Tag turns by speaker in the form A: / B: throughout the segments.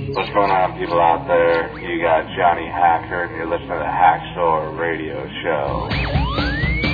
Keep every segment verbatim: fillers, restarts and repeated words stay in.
A: What's going on, people out there? You got Johnny Hacker, and you're listening to the Hacksaw Radio Show.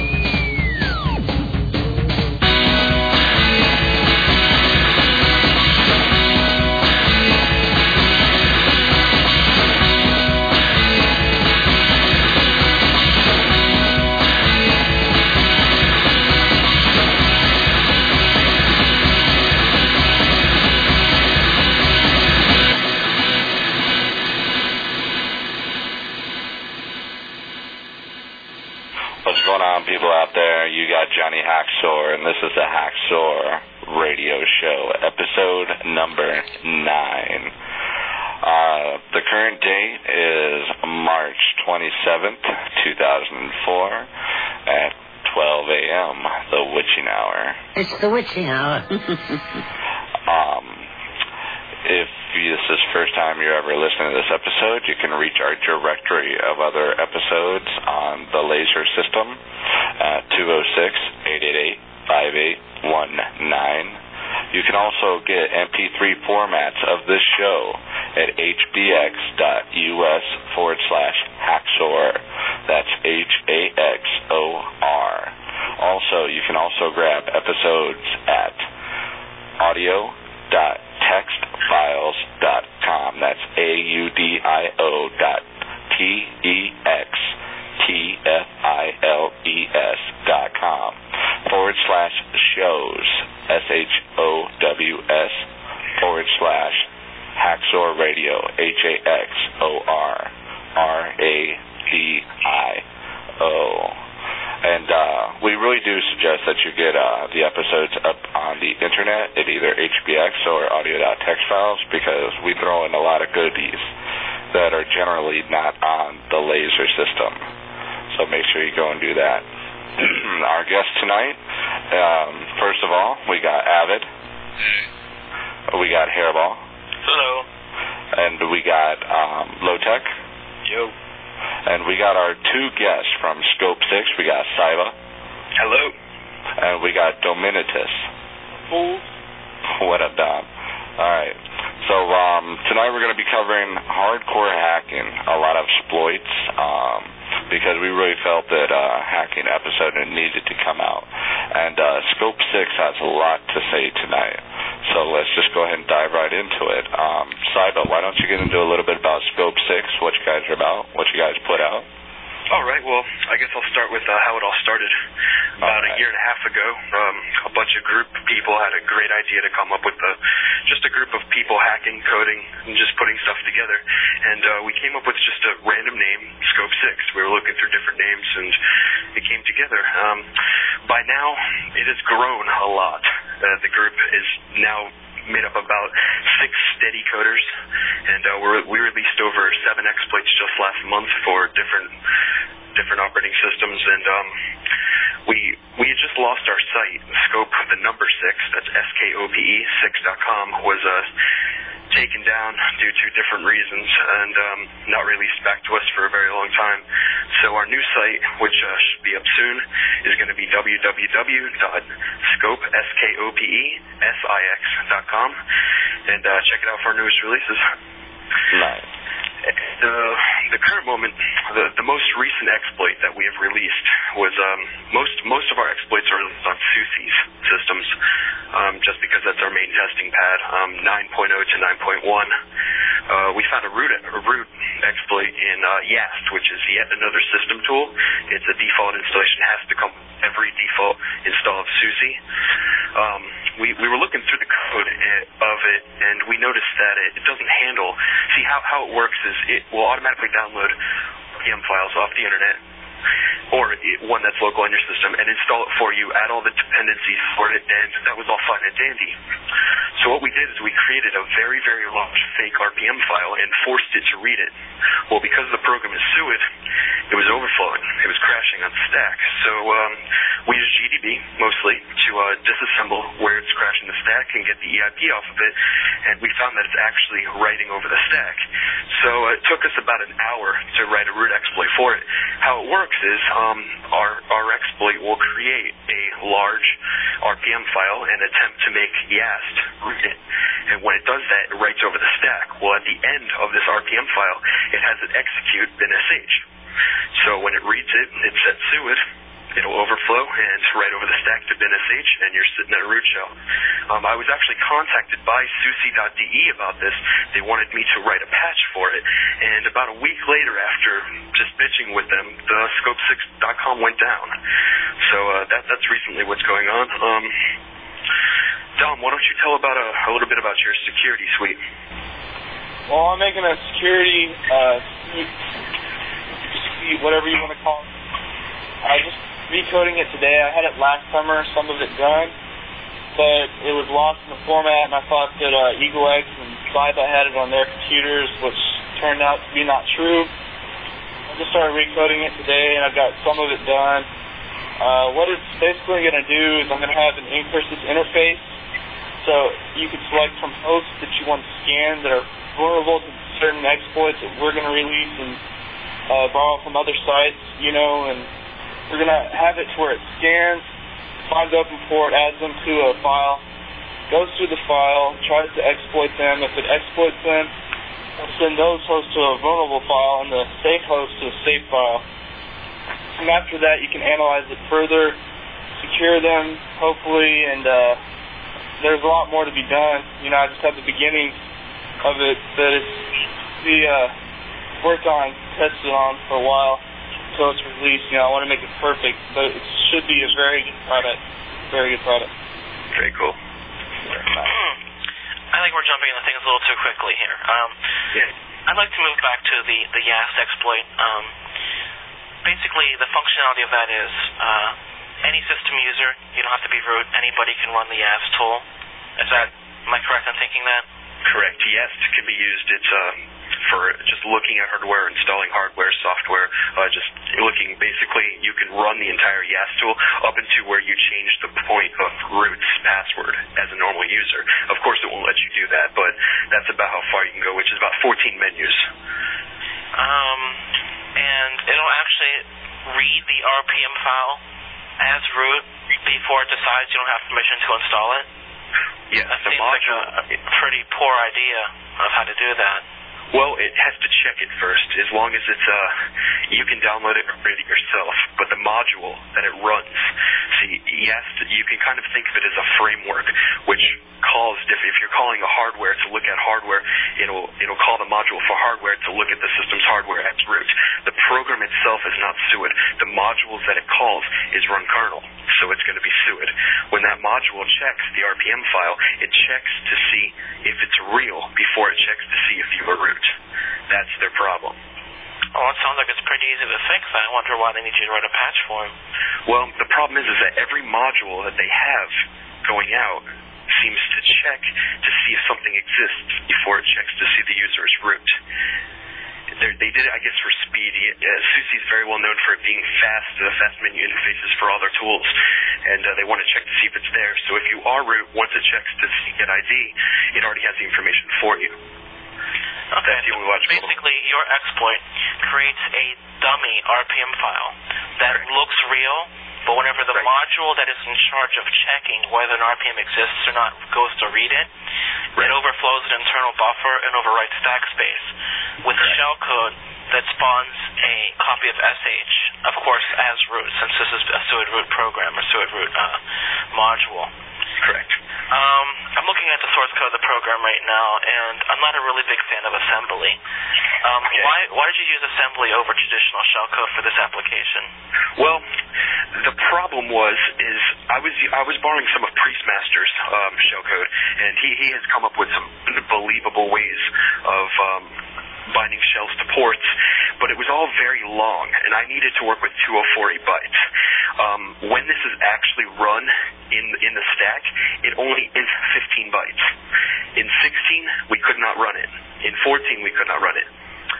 A: People out there, you got Johnny Hacksaw, and this is the Hacksaw Radio Show, episode number nine. Uh, the current date is March twenty-seventh, two thousand four, at twelve a.m., the witching hour.
B: It's the witching hour.
A: um, if this is the first time you're ever listening to this episode, you can reach our directory of other episodes on the Laser System at two oh six, eight eight eight, five eight one nine. You can also get M P three formats of this show at hbx.us forward slash hacksaw. That's H A X O R. Also, you can also grab episodes at audio dot text files dot com. That's A U D I O dot T E X T F I L E S dot com forward slash shows, S H O W S, forward slash Hacksaw Radio, H A X O R R A D I O. And uh, we really do suggest that you get uh, the episodes up on the internet at either H B X or audio.text files, because we throw in a lot of goodies that are generally not on the Laser System. So make sure you go and do that. Our guest tonight, um, first of all, we got Avid. We got Hairball.
C: Hello. And
A: we got um, Low-Tech.
C: Yo.
A: And we got our two guests from Scope six. We got Siva.
C: Hello.
A: And we got Dominitus.
C: Fool.
A: What up, Dom? All right. So um, tonight we're going to be covering hardcore hacking, a lot of exploits, um, because we really felt that uh, hacking episode needed to come out. And uh, Scope six has a lot to say tonight. So let's just go ahead and dive right into it. Um, Siva, why don't you get into a little bit about Scope six, what you guys are about, what you guys put out?
C: All right, well, I guess I'll start with uh, how it all started. About
A: okay.
C: a year and a half ago, um, a bunch of group people had a great idea to come up with a, just a group of people hacking, coding, and just putting stuff together. And uh, we came up with just a random name, Scope six. We were looking through different names, and it came together. Um, by now, it has grown a lot. Uh, the group is now made up about six steady coders, and uh, we're, we released over seven exploits just last month for different different operating systems, and um, we we had just lost our site. Scope, the number six, that's S K O P E six dot com, was uh, taken down due to different reasons and um, not released back to us for a very long time. So our new site, which uh, should be up soon, is going to be w w w dot scope six dot com, and uh, check it out for our newest releases.
A: Nice.
C: The, the current moment, the, the most recent exploit that we have released was um, most most of our exploits are released on SUSE's systems, um, just because that's our main testing pad, um, nine point oh to nine point one. Uh, we found a root, a root exploit in uh, YAST, which is yet another system tool. It's a default installation. It has to come with every default install of SUSE. Um, we, we were looking through the code of it, and we noticed that it, it doesn't handle. See, how, how it works is it will automatically download R P M files off the internet, or one that's local on your system, and install it for you, add all the dependencies for it, and that was all fine and dandy. So what we did is we created a very, very large fake R P M file and forced it to read it. Well, because the program is SUID, it was overflowing. It was crashing on stack. So um, we used G D B mostly to uh, disassemble where it's crashing the stack and get the E I P off of it, and we found that it's actually writing over the stack. So uh, it took us about an hour to write a root exploit for it. How it works is um, our, our exploit will create a large R P M file and attempt to make YAST read it. And when it does that, it writes over the stack. Well, at the end of this R P M file, it has it execute bin sh. So when it reads it, it sets suid, it'll overflow and write over the stack to bin sh, and you're sitting at a root shell. Um, I was actually contacted by SUSE dot D E about this. They wanted me to write a patch for it, and about a week later, after just bitching with them, the scope six dot com went down. So uh, that that's recently what's going on. Um, Dom, why don't you tell about a, a little bit about your security suite?
D: Well, I'm making a security uh, suite, whatever you want to call it. I just recoding it today. I had it last summer, some of it done, but it was lost in the format, and I thought that uh, EagleX and Cyba had it on their computers, which turned out to be not true. I just started recoding it today, and I've got some of it done. Uh, what it's basically going to do is I'm going to have an incursive interface, so you can select from hosts that you want to scan that are vulnerable to certain exploits that we're going to release and uh, borrow from other sites, you know, and we're going to have it to where it scans, finds open port, adds them to a file, goes through the file, tries to exploit them. If it exploits them, we'll send those hosts to a vulnerable file and the safe host to a safe file. And after that, you can analyze it further, secure them, hopefully, and uh, there's a lot more to be done. You know, I just have the beginning of it that it's be uh, worked on, tested on for a while. So it's released, you know, I want to make it perfect, but it should be a very good product. Very good product.
C: Very cool.
E: I think we're jumping into things a little too quickly here. Um,
C: yeah.
E: I'd like to move back to the, the YaST exploit. Um, basically, the functionality of that is uh, any system user, you don't have to be root, anybody can run the YaST tool. Is that, am I correct in thinking that?
C: Correct. YaST can be used. It's uh, for just looking at hardware, installing hardware, software, uh, just looking. Basically, you can run the entire YaST tool up into where you change the point of root's password as a normal user. Of course, it won't let you do that, but that's about how far you can go, which is about fourteen menus.
E: Um, and it'll actually read the R P M file as root before it decides you don't have permission to install it?
C: Yeah,
E: that
C: the
E: seems
C: module,
E: like a pretty poor idea of how to do that.
C: Well, it has to check it first. As long as it's, uh, you can download it and read it yourself, but the module that it runs, see, YaST, you can kind of think of it as a framework, which calls, if, if you're calling a hardware to look at hardware, it'll it'll call the module for hardware to look at the system's hardware at root. The program itself is not SUID. The modules that it calls is run kernel, so it's going to be SUID. When that module checks the R P M file, it checks to see if it's real before it checks to see if you are root. That's their problem.
E: Oh, it sounds like it's pretty easy to fix. I wonder why they need you to write a patch for them.
C: Well, the problem is, is that every module that they have going out seems to check to see if something exists before it checks to see the user's root. They're, they did it, I guess, for speed. Uh, SUSE is very well known for it being fast, uh, fast menu interfaces for all their tools, and uh, they want to check to see if it's there. So if you are root, once it checks to see get I D, it already has the information for you.
E: Okay, so basically your exploit creates a dummy R P M file that right. looks real, but whenever the right. module that is in charge of checking whether an R P M exists or not goes to read it, right. it overflows an internal buffer and overwrites stack space with right. shellcode that spawns a copy of S H, of course, as root, since this is a SUID root program or SUID root uh, module.
C: Correct.
E: Um, I'm looking at the source code of the program right now, and I'm not a really big fan of assembly. Um,
C: okay.
E: Why why did you use assembly over traditional shellcode for this application?
C: Well, the problem was is I was I was borrowing some of Priestmaster's um, shellcode, and he, he has come up with some unbelievable ways of um, binding shells to ports, but it was all very long, and I needed to work with two oh four bytes. Um, when this is actually run in in the stack, it only is fifteen bytes. In sixteen, we could not run it. In fourteen, we could not run it.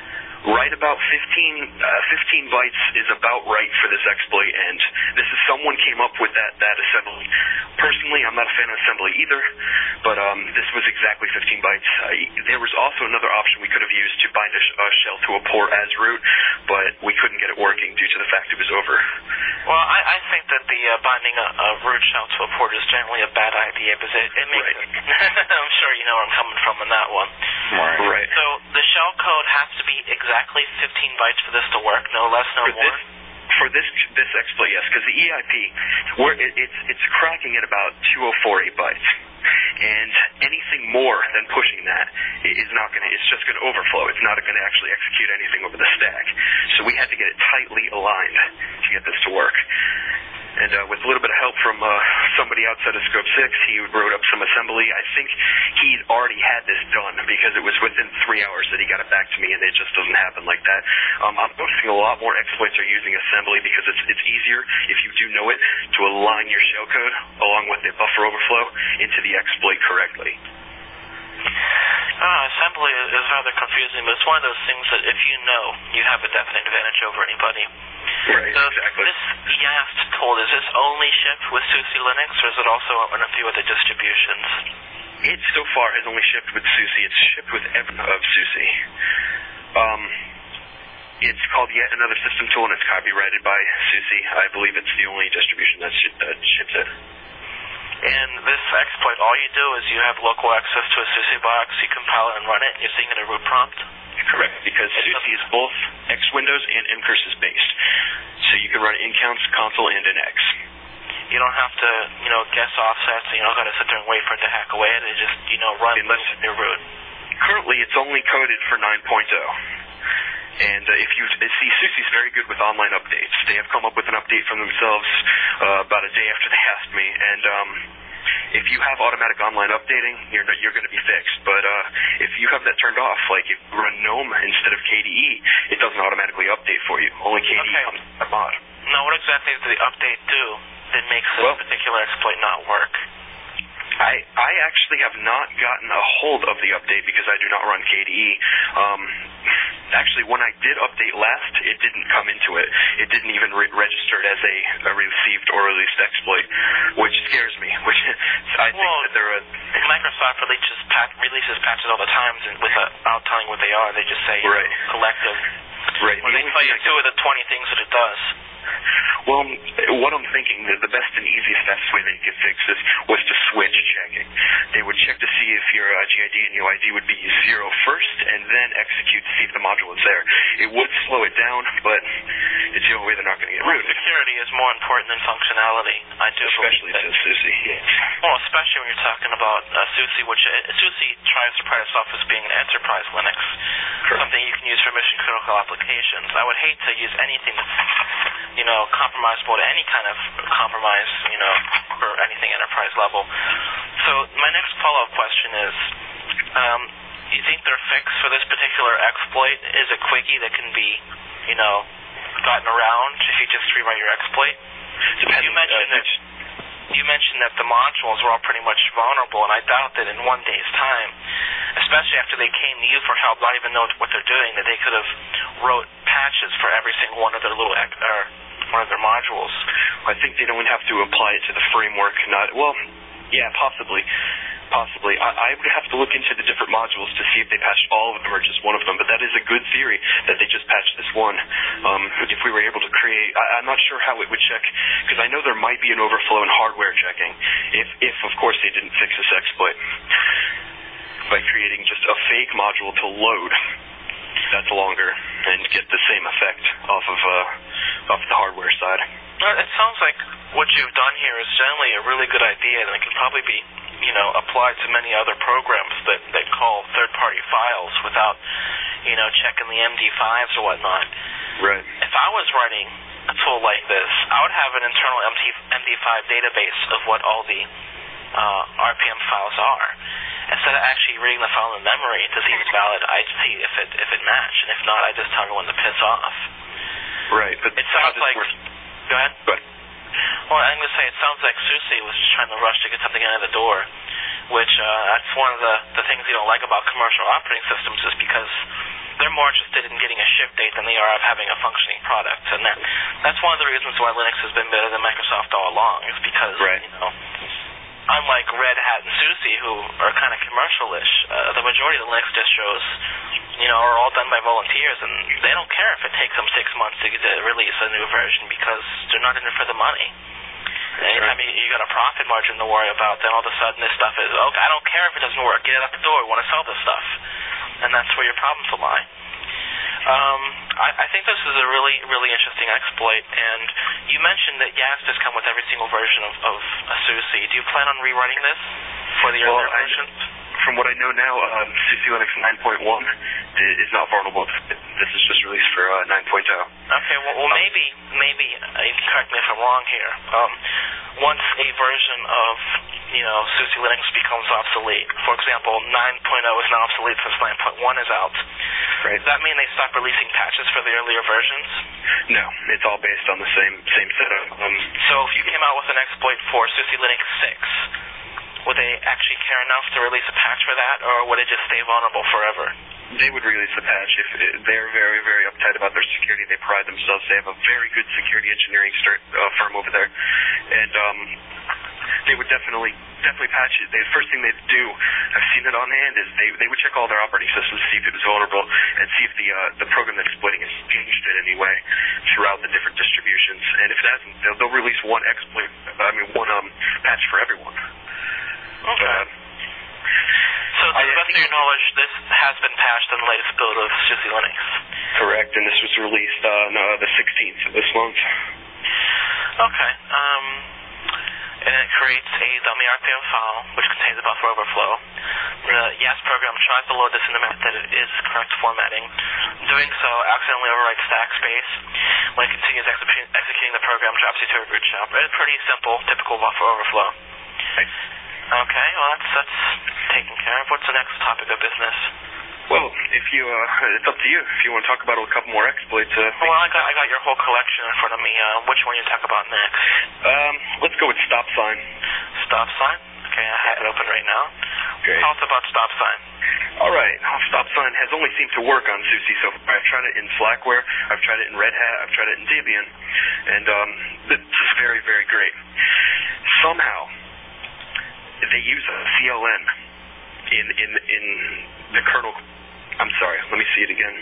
C: right about fifteen, uh, fifteen bytes is about right for this exploit, and this is someone came up with that, that assembly. Personally, I'm not a fan of assembly either, but um, this was exactly fifteen bytes. Uh, there was also another option we could have used to bind a, sh- a shell to a port as root, but we couldn't get it working due to the fact it was over.
E: Well, I, I think that the uh, binding a, a root shell to a port is generally a bad idea because it, it makes
C: right.
E: it... I'm sure you know where I'm coming from on that one.
A: Right.
C: Right.
E: So the shell code has to be exactly fifteen bytes for this to work, no less, no
C: for
E: more?
C: This, for this this exploit, yes, because the E I P, we're, it, it's, it's cracking at about two oh four eight bytes. And anything more than pushing that is not going to, it's just going to overflow. It's not going to actually execute anything over the stack. So we had to get it tightly aligned to get this to work. And uh, with a little bit of help from uh, somebody outside of Scope six, he wrote up some assembly. I think he'd already had this done because it was within three hours that he got it back to me, and it just doesn't happen like that. Um, I'm noticing a lot more exploits are using assembly because it's it's easier, if you do know it, to align your shellcode along with the buffer overflow into the exploit correctly.
E: Ah, assembly is rather confusing, but it's one of those things that if you know, you have a definite advantage over anybody.
C: Right,
E: so
C: exactly.
E: This Y A S T tool, is this only shipped with SUSE Linux, or is it also on a few other distributions?
C: It so far has only shipped with SUSE. It's shipped with every of SUSE. Um, it's called Yet Another System Tool, and it's copyrighted by SUSE. I believe it's the only distribution that, sh- that ships it.
E: And this exploit, all you do is you have local access to a SUSE box, you compile it and run it, and you're seeing it a root prompt?
C: Correct, because SUSE is both X Windows and M Curses based. So you can run it in Counts, Console, and in X.
E: You don't have to, you know, guess offsets, and you don't got to sit there and wait for it to hack away. It just, you know, run
C: Unless,
E: your root.
C: Currently, it's only coded for nine point oh. And uh, if you see, SUSE's very good with online updates. They have come up with an update from themselves uh, about a day after they asked me, and um, if you have automatic online updating, you're you're going to be fixed. But uh, if you have that turned off, like if you run GNOME instead of K D E, it doesn't automatically update for you. Only K D E
E: okay.
C: comes with a mod.
E: Now, what exactly does the update do that makes this
C: well,
E: particular exploit not work?
C: I, I actually have not gotten a hold of the update because I do not run K D E. Um, actually, when I did update last, it didn't come into it. It didn't even re- register it as a, a received or released exploit, which scares me. Which I think
E: well,
C: that they're a...
E: Microsoft releases, pat- releases patches all the time and without telling what they are. They just say
C: right.
E: collective.
C: Right.
E: Or
C: the
E: they tell you two of the twenty things that it does.
C: Well, what I'm thinking, the, the best and easiest best way they could fix this was to switch checking. They would check to see if your uh, G I D and U I D would be zero first, and then execute to see if the module is there. It would slow it down, but it's the only way they're not going to get
E: Well,
C: rooted.
E: security is more important than functionality. I do
C: Especially to SUSE, yes.
E: Well, especially when you're talking about uh, SUSE, which uh, SUSE tries to pride itself as being an enterprise Linux,
C: Correct.
E: something you can use for mission-critical applications. I would hate to use anything that's, you know, compromisable to any kind of compromise, you know, for anything enterprise level. So my next follow-up question is, um, do you think their fix for this particular exploit is a quickie that can be, you know, gotten around if you just rewrite your exploit?
C: Depending,
E: you mentioned
C: uh,
E: that you mentioned that the modules were all pretty much vulnerable, and I doubt that in one day's time, especially after they came to you for help, not even know what they're doing, that they could have wrote patches for every single one of their little or one of their modules.
C: I think they'd only have to apply it to the framework, not, well, yeah, possibly. Possibly. I, I would have to look into the different modules to see if they patched all of them or just one of them, but that is a good theory that they just patched this one. Um, if we were able to create, I, I'm not sure how it would check, because I know there might be an overflow in hardware checking, if, if of course, they didn't fix this exploit by creating just a fake module to load that's longer and get the same effect off of uh, off the hardware side.
E: Well, it sounds like what you've done here is generally a really good idea, and it could probably be, you know, applied to many other programs that, that call third-party files without, you know, checking the M D fives or whatnot.
C: Right.
E: If I was writing a tool like this, I would have an internal M D five database of what all the uh, R P M files are. Instead of actually reading the file in memory to see if it's valid, I'd see if it if it matched, and if not, I just tell everyone to piss off.
C: Right, but
E: it sounds like.
C: Work?
E: Go ahead.
C: Go ahead.
E: Well, I'm going to say it sounds like SUSE was just trying to rush to get something out of the door, which uh, that's one of the, the things you don't like about commercial operating systems is because they're more interested in getting a ship date than they are of having a functioning product. And that, that's one of the reasons why Linux has been better than Microsoft all along, is because,
C: right.
E: you know, unlike Red Hat and SUSE, who are kind of commercial-ish, uh, the majority of the Linux distros, you know, are all done by volunteers, and they don't care if it takes them six months to, to release a new version because they're not in it for the money. Anytime you, you got a profit margin to worry about, then all of a sudden this stuff is, okay, I don't care if it doesn't work. Get it out the door. We want to sell this stuff. And that's where your problems will lie. Um, I, I think this is a really, really interesting exploit, and you mentioned that YASP has come with every single version of, of a SUSE. Do you plan on rewriting this for the
C: well,
E: earlier versions?
C: From what I know now, um, SUSE Linux nine point one is not vulnerable. This is just released for uh, nine point oh.
E: Okay, well, well maybe, maybe, uh, you can correct me if I'm wrong here. Um, once a version of, you know, SUSE Linux becomes obsolete, for example, nine point oh is now obsolete since nine point one is out.
C: Right.
E: Does that mean they stop releasing patches for the earlier versions?
C: No, it's all based on the same same setup. Um,
E: so if you came out with an exploit for SUSE Linux six, would they actually care enough to release a patch for that, or would it just stay vulnerable forever?
C: They would release a patch. If they're very, very uptight about their security, they pride themselves. They have a very good security engineering start, uh, firm over there, and um, they would definitely, definitely patch it. The first thing they'd do, I've seen it on hand, is they they would check all their operating systems, see if it was vulnerable, and see if the uh, the program that's exploiting has changed in any way throughout the different distributions. And if it hasn't, they'll, they'll release one exploit. I mean, one um, patch for everyone.
E: Okay. Uh, so, to the best of your knowledge, this has been patched in the latest build of SUSE Linux.
C: Correct, and this was released on uh, the sixteenth of this month.
E: Okay. Um, and it creates a dummy R P M file, which contains a buffer overflow. The YASP program tries to load this in the method that it is correct formatting. Doing so accidentally overwrites stack space. When it continues executing, executing the program, drops you to a root shell. It's pretty simple, typical buffer overflow.
C: Right.
E: Okay, well, that's, that's taken care of. What's the next topic of business?
C: Well, if you, uh, it's up to you. If you want to talk about a couple more exploits. Uh,
E: well, I got, I got your whole collection in front of me. Uh, which one you talk about next?
C: Um, let's go with stop sign.
E: Stop sign? Okay, I have it open right now.
C: Okay.
E: Tell us about stop sign.
C: All right. Stop sign has only seemed to work on SUSE so far. I've tried it in Slackware. I've tried it in Red Hat. I've tried it in Debian. And um, it's just very, very great. Somehow, they use a C L N in, in, in the kernel. I'm sorry, let me see it again.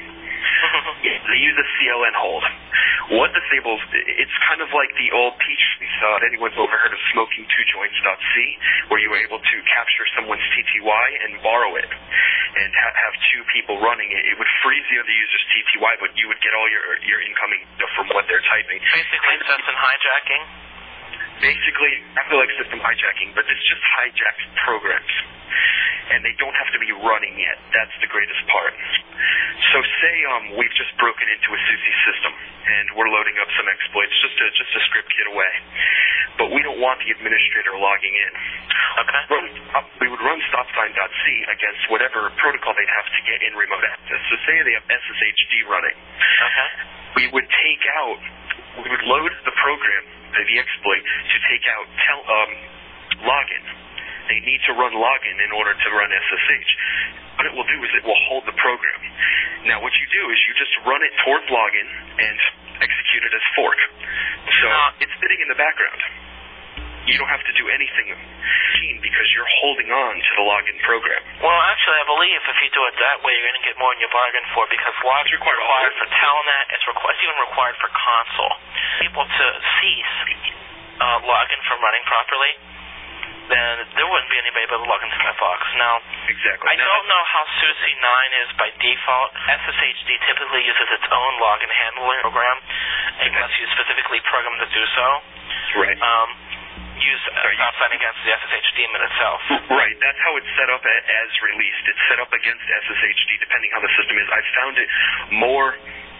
C: They use a C L N hold. What disables, it's kind of like the old Peach uh, anyone's overheard of smoking two joints.c, where you were able to capture someone's T T Y and borrow it, and ha- have two people running it. It would freeze the other user's T T Y, but you would get all your your incoming from what they're typing.
E: Basically, system hijacking?
C: Basically, I feel like system hijacking, but it's just hijacked programs. And they don't have to be running yet. That's the greatest part. So say um, we've just broken into a SUSE system, and we're loading up some exploits, just a, just a script kit away. But we don't want the administrator logging in.
E: Okay.
C: Run, uh, we would run stopsign.c against whatever protocol they'd have to get in remote access. So say they have S S H D running.
E: Okay.
C: We would take out, we would load the program, the exploit, to take out tel, um, login. They need to run login in order to run S S H. What it will do is it will hold the program. Now what you do is you just run it towards login and execute it as fork. So uh, it's sitting in the background. You don't have to do anything because you're holding on to the login program.
E: Well, actually, I believe if you do it that way, you're going to get more than you bargain for, because login is required, required for Telnet. It's, requ- it's even required for console. People to cease uh, login from running properly, then there wouldn't be anybody able to log into my box. Now,
C: exactly.
E: I
C: now,
E: don't know how SUSE nine is by default. S S H D typically uses its own login handling program, unless you specifically program to do so.
C: Right.
E: Um, use stop sign against the S S H daemon itself.
C: Right. That's how it's set up as released. It's set up against S S H D, depending how the system is. I've found it more...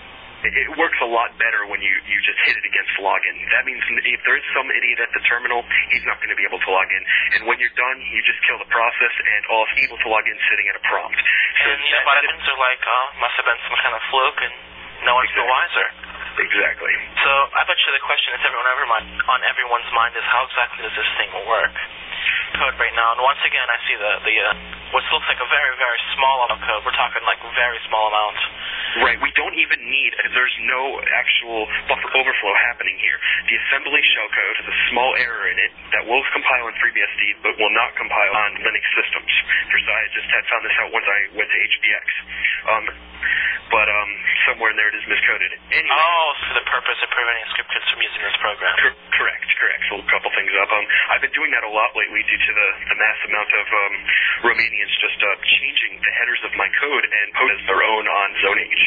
C: It works a lot better when you, you just hit it against login. That means if there is some idiot at the terminal, he's not going to be able to log in. And when you're done, you just kill the process, and all is able to log in sitting at a prompt. So
E: and you know, vitamins are like, oh, must have been some kind of fluke, and no one's
C: exactly.
E: the wiser.
C: Exactly.
E: So I bet you the question that's everyone ever mind, on everyone's mind is, how exactly does this thing work? Code right now, and once again, I see the the uh, what looks like a very very small amount of code. We're talking like very small amounts.
C: Right, we don't even need, there's no actual buffer overflow happening here. The assembly shellcode has a small error in it that will compile on FreeBSD but will not compile on Linux systems. For I just had found this out once I went to H B X. Um, but um, somewhere in there it is miscoded. Anyway.
E: Oh, for the purpose of preventing script kids from using this program.
C: Cor- correct, correct. So a couple things up. Um, I've been doing that a lot lately due to the, the mass amount of um, Romanians just uh, changing the headers of my code and post as their own on ZoneH.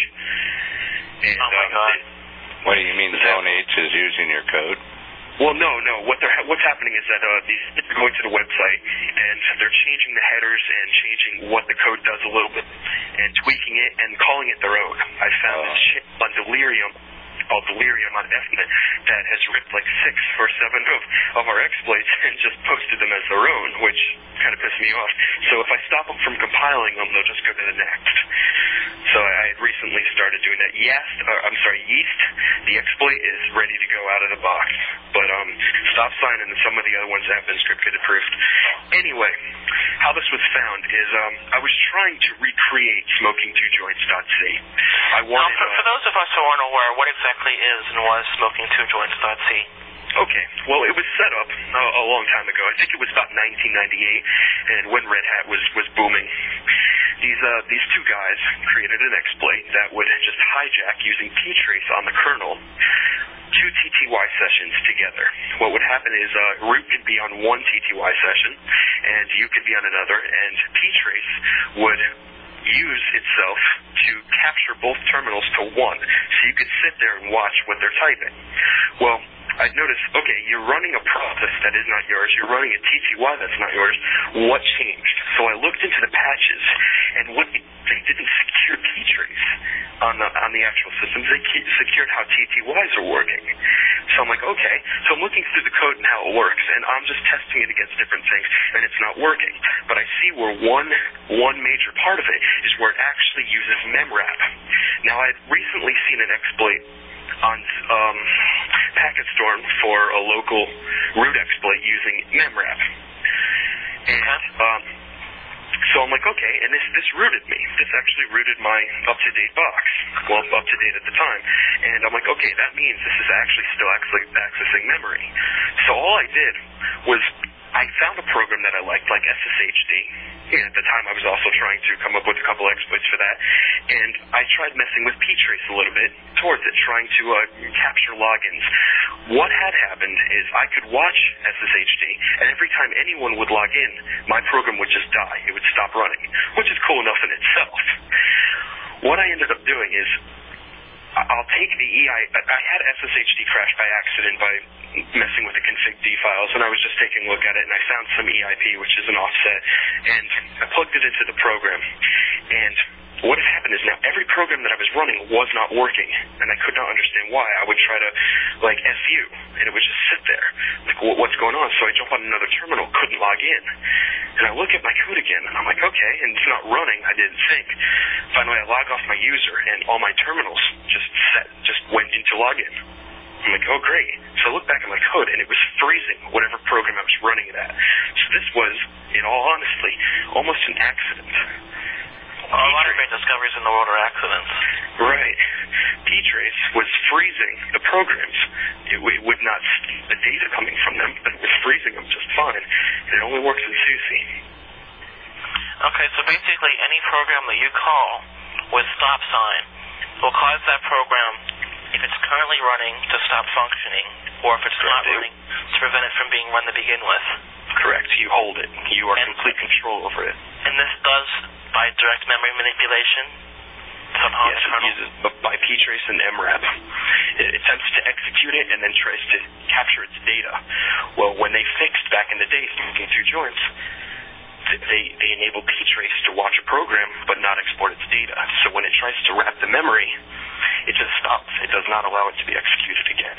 C: And,
E: oh my
C: um,
E: God.
C: It,
A: what do you mean ZoneH is using your code?
C: Well, no, no. What they're, what's happening is that uh, these, they're going to the website, and they're changing the headers and changing what the code does a little bit, and tweaking it and calling it their own. I found
A: oh.
C: this shit on Delirium, called Delirium on Fnet, that has ripped like six or seven of, of our exploits and just posted them as their own, which kind of pissed me off. So if I stop them from compiling them, they'll just go to the next. So I had recently started doing that. Yeast, uh, I'm sorry, Yeast, the exploit is ready to go out of the box. But um, Stop Sign and some of the other ones have been script-kit approved. Anyway, how this was found is um, I was trying to recreate smoking two joints dot c. I wanted.
E: Now, for, for those of us who aren't aware, what exactly is and was smoking two joints dot c?
C: Okay, well, it was set up uh, a long time ago. I think it was about nineteen ninety-eight, and when Red Hat was, was booming. These uh, these two guys created an exploit that would just hijack, using ptrace on the kernel, two T T Y sessions together. What would happen is uh, root could be on one T T Y session, and you could be on another, and ptrace would use itself to capture both terminals to one, so you could sit there and watch what they're typing. Well, I'd noticed, okay, you're running a process that is not yours, you're running a T T Y that's not yours, what changed? So I looked into the patches, and what they, they didn't secure ptrace on the, on the actual systems, they ke- secured how T T Ys are working. So I'm like, okay, so I'm looking through the code and how it works, and I'm just testing it against different things, and it's not working. But I see where one, one major part of it is where it actually uses memwrap. Now, I'd recently seen an exploit on um, PacketStorm for a local root exploit using memwrap. And um, so I'm like, okay, and this, this rooted me. This actually rooted my up-to-date box. Well, up-to-date at the time. And I'm like, okay, that means this is actually still accessing memory. So all I did was I found a program that I liked, like S S H D. And at the time, I was also trying to come up with a couple exploits for that. And I tried messing with ptrace a little bit towards it, trying to uh, capture logins. What had happened is I could watch S S H D, and every time anyone would log in, my program would just die. It would stop running, which is cool enough in itself. What I ended up doing is I'll take the E I... I had S S H D crash by accident by messing with the config D files, and I was just taking a look at it, and I found some E I P, which is an offset, and I plugged it into the program. And what had happened is now every program that I was running was not working, and I could not understand why. I would try to, like, S U, and it would just sit there. Like, what's going on? So I jump on another terminal, couldn't log in. And I look at my code again, and I'm like, okay, and it's not running. I didn't think. Finally, I log off my user, and all my terminals just set, just went into login. I'm like, oh, great. So I look back at my code, and it was freezing whatever program I was running it at. So this was, in all honesty, almost an accident.
E: Well, a lot of great discoveries in the world are accidents.
C: Right. ptrace was freezing the programs. It, it would not see the data coming from them, but it was freezing them just fine. And it only works in SUSE.
E: Okay, so basically any program that you call with stop sign will cause that program, if it's currently running, to stop functioning, or if it's
C: Correct.
E: not running, to prevent it from being run to begin with.
C: Correct. You hold it. You are
E: and,
C: complete control over it.
E: And this does by direct memory manipulation? Somehow
C: yes, it uses by ptrace and mrap. It attempts to execute it and then tries to capture its data. Well, when they fixed back in the day smoking two joints, they, they enable ptrace to watch a program but not export its data. So when it tries to wrap the memory, it just stops. It does not allow it to be executed again.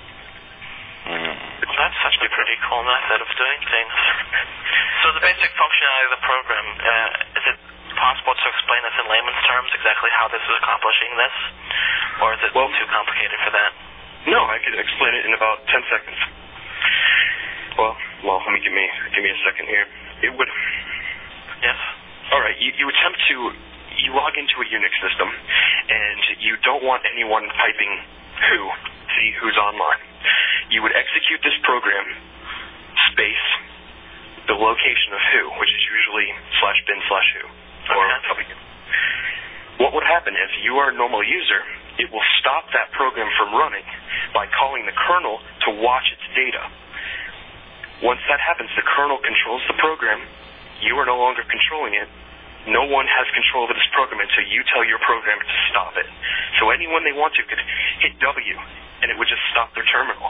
E: Mm. Well, that's such a pretty cool method of doing things. So the basic functionality of the program, uh, is it possible to explain this in layman's terms, exactly how this is accomplishing this? Or is it well, too complicated for that?
C: No, I could explain it in about ten seconds. Well, well, let me give me give me a second here. It would...
E: Yes?
C: All right, you, you attempt to you log into a Unix system, and you don't want anyone typing who, see who's online. You would execute this program, space, the location of who, which is usually slash bin slash who, or W. What would happen is you are a normal user, it will stop that program from running by calling the kernel to watch its data. Once that happens, the kernel controls the program. You are no longer controlling it. No one has control over this program until you tell your program to stop it. So anyone they want to could hit W, and it would just stop their terminal.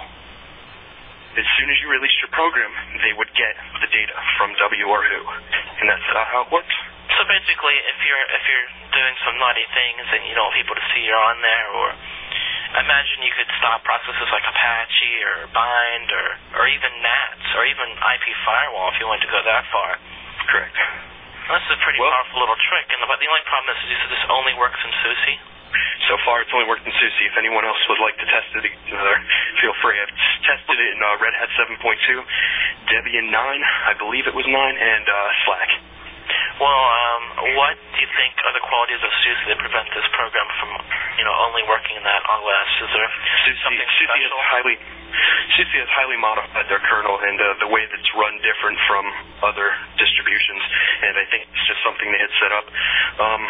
C: As soon as you released your program, they would get the data from W or who, and that's how it works.
E: So basically, if you're if you're doing some naughty things and you don't want people to see you're on there, or imagine you could stop processes like Apache or Bind or or even N A T S or even I P firewall if you wanted to go that far.
C: Correct.
E: That's a pretty well, powerful little trick, and the, the only problem is you said this only works in SUSE.
C: So far, it's only worked in SUSE. If anyone else would like to test it, uh, feel free. I've tested it in uh, Red Hat seven point two, Debian nine, I believe it was nine, and uh, Slack.
E: Well, um, what do you think are the qualities of SUSE that prevent this program from, you know, only working in that on less? Is there
C: SUSE,
E: something
C: SUSE
E: special?
C: Has highly, SUSE has highly modified their kernel, and uh, the way that's run different from other distributions, and I think it's just something they had set up. Um,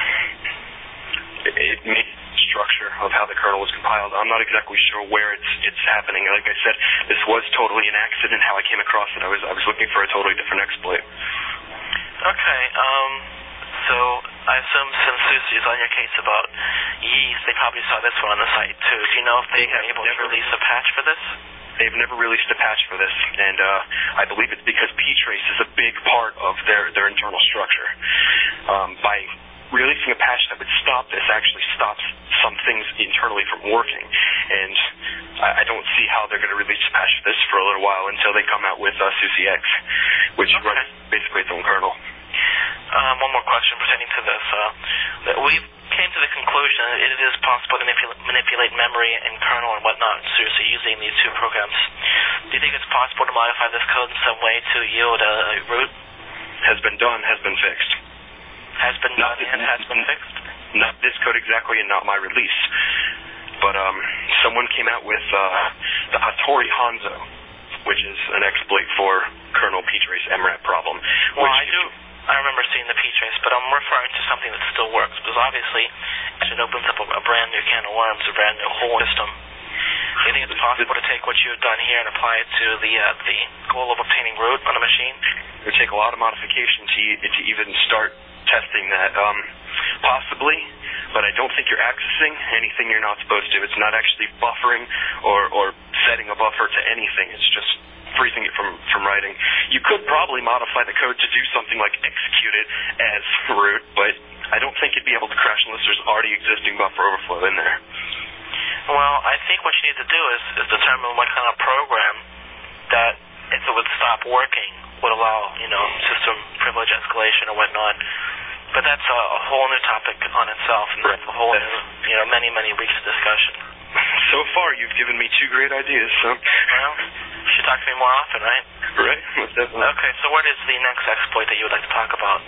C: it, it made structure of how the kernel was compiled. I'm not exactly sure where it's it's happening. Like I said, this was totally an accident how I came across it. I was I was looking for a totally different exploit.
E: Okay, um, so I assume since SUSE is on your case about yeast, they probably saw this one on the site too. Do you know if they, they were able to release a patch for this?
C: They've never released a patch for this, and uh, I believe it's because ptrace is a big part of their, their internal structure. Um, by releasing a patch that would stop this actually stops some things internally from working, and I, I don't see how they're going to release a patch for this for a little while until they come out with uh, SUSEX, which
E: okay.
C: runs basically its own kernel.
E: Um, one more question pertaining to this. Uh, we came to the conclusion that it is possible to manipulate, manipulate memory and kernel and whatnot in SUSE using these two programs. Do you think it's possible to modify this code in some way to yield a root?
C: Has been done, has been fixed.
E: Has been done and has been fixed?
C: Not this code exactly and not my release. But um, someone came out with uh, the Hattori Hanzo, which is an exploit for kernel ptrace M RAT problem.
E: Well, I do... I remember seeing the ptrace, but I'm referring to something that still works, because obviously it opens up a, a brand new can of worms, a brand new whole system. Do you think it's possible to take what you've done here and apply it to the uh, the goal of obtaining root on a machine?
C: It would take a lot of modification to, to even start testing that. Um, possibly, but I don't think you're accessing anything you're not supposed to. It's not actually buffering or, or setting a buffer to anything. It's just freezing it from, from writing. You could probably modify the code to do something like execute it as root, but I don't think you'd be able to crash unless there's already existing buffer overflow in there.
E: Well, I think what you need to do is, is determine what kind of program that, if it would stop working, would allow, you know, system privilege escalation or whatnot. But that's a, a whole new topic on itself, and that's a whole new, you know, many, many weeks of discussion.
C: So far, you've given me two great ideas, so...
E: Well, you should talk to me more often, right?
C: Right, most definitely.
E: Okay, so what is the next exploit that you would like to talk about?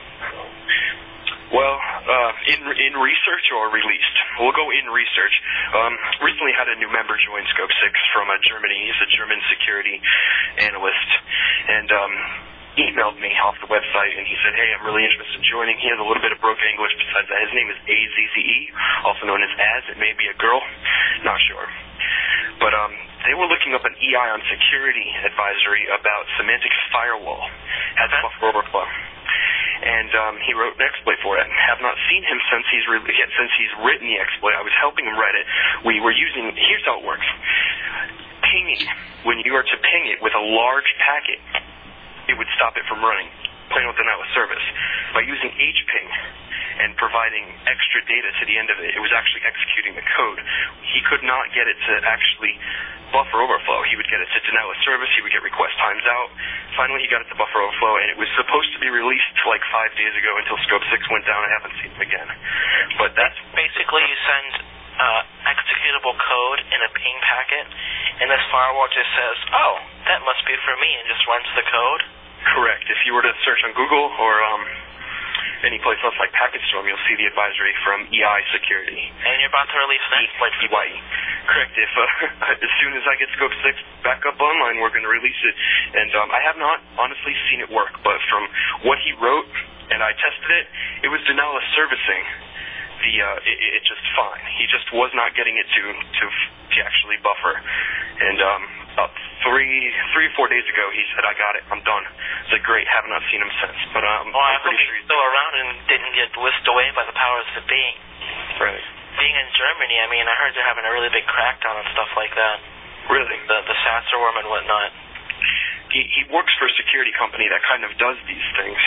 C: Well, uh, in in research or released? We'll go in research. Um, recently had a new member join Scope six from uh, Germany. He's a German security analyst, and um, emailed me off the website, and he said, hey, I'm really interested in joining. He has a little bit of broken English besides that. His name is A Z Z E, also known as Az. It may be a girl, not sure. But um, they were looking up an E I on security advisory about Symantec's firewall. Has a buffer overflow. And um, he wrote an exploit for it. Have not seen him since he's re- since he's written the exploit. I was helping him write it. We were using, here's how it works. Pinging, when you are to ping it with a large packet, it would stop it from running, plain with denial of service. By using H ping and providing extra data to the end of it, it was actually executing the code. He could not get it to actually buffer overflow. He would get it to denial of service. He would get request times out. Finally, he got it to buffer overflow, and it was supposed to be released like five days ago until Scope six went down. I haven't seen it again. But that's
E: basically you send uh, executable code in a ping packet, and this firewall just says, oh, that must be for me, and just runs the code?
C: Correct. If you were to search on Google or um, any place else like PacketStorm, you'll see the advisory from E I Security.
E: And you're about to release an exploit for
C: E Y E. Correct. If uh, as soon as I get Scope six back up online, we're going to release it. And um, I have not honestly seen it work, but from what he wrote, and I tested it, it was denial of servicing. The uh, it, it just fine. He just was not getting it to to, to actually buffer. And um, about three three or four days ago, he said, "I got it. I'm done." It's like, great. Haven't not seen him since. But um,
E: well,
C: I'm
E: I
C: pretty
E: hope
C: sure
E: he's still around and didn't get whisked away by the powers that be.
C: Right.
E: Being in Germany, I mean, I heard they're having a really big crackdown on stuff like that.
C: Really?
E: The the Sasserworm and whatnot.
C: He he works for a security company that kind of does these things.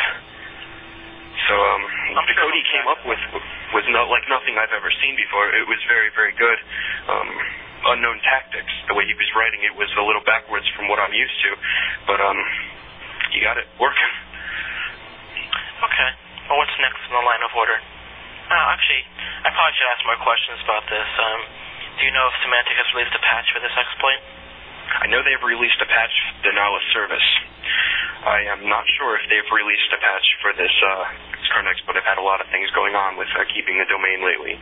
C: So um, the code he came up with was no, like nothing I've ever seen before. It was very, very good. Um, unknown tactics. The way he was writing it was a little backwards from what I'm used to. But um, you got it working.
E: Okay. Well, what's next in the line of order? Uh, actually, I probably should ask more questions about this. Um, do you know if Symantec has released a patch for this exploit?
C: I know they've released a patch for denial of service. I am not sure if they've released a patch for this uh, current exploit. I've had a lot of things going on with uh, keeping the domain lately.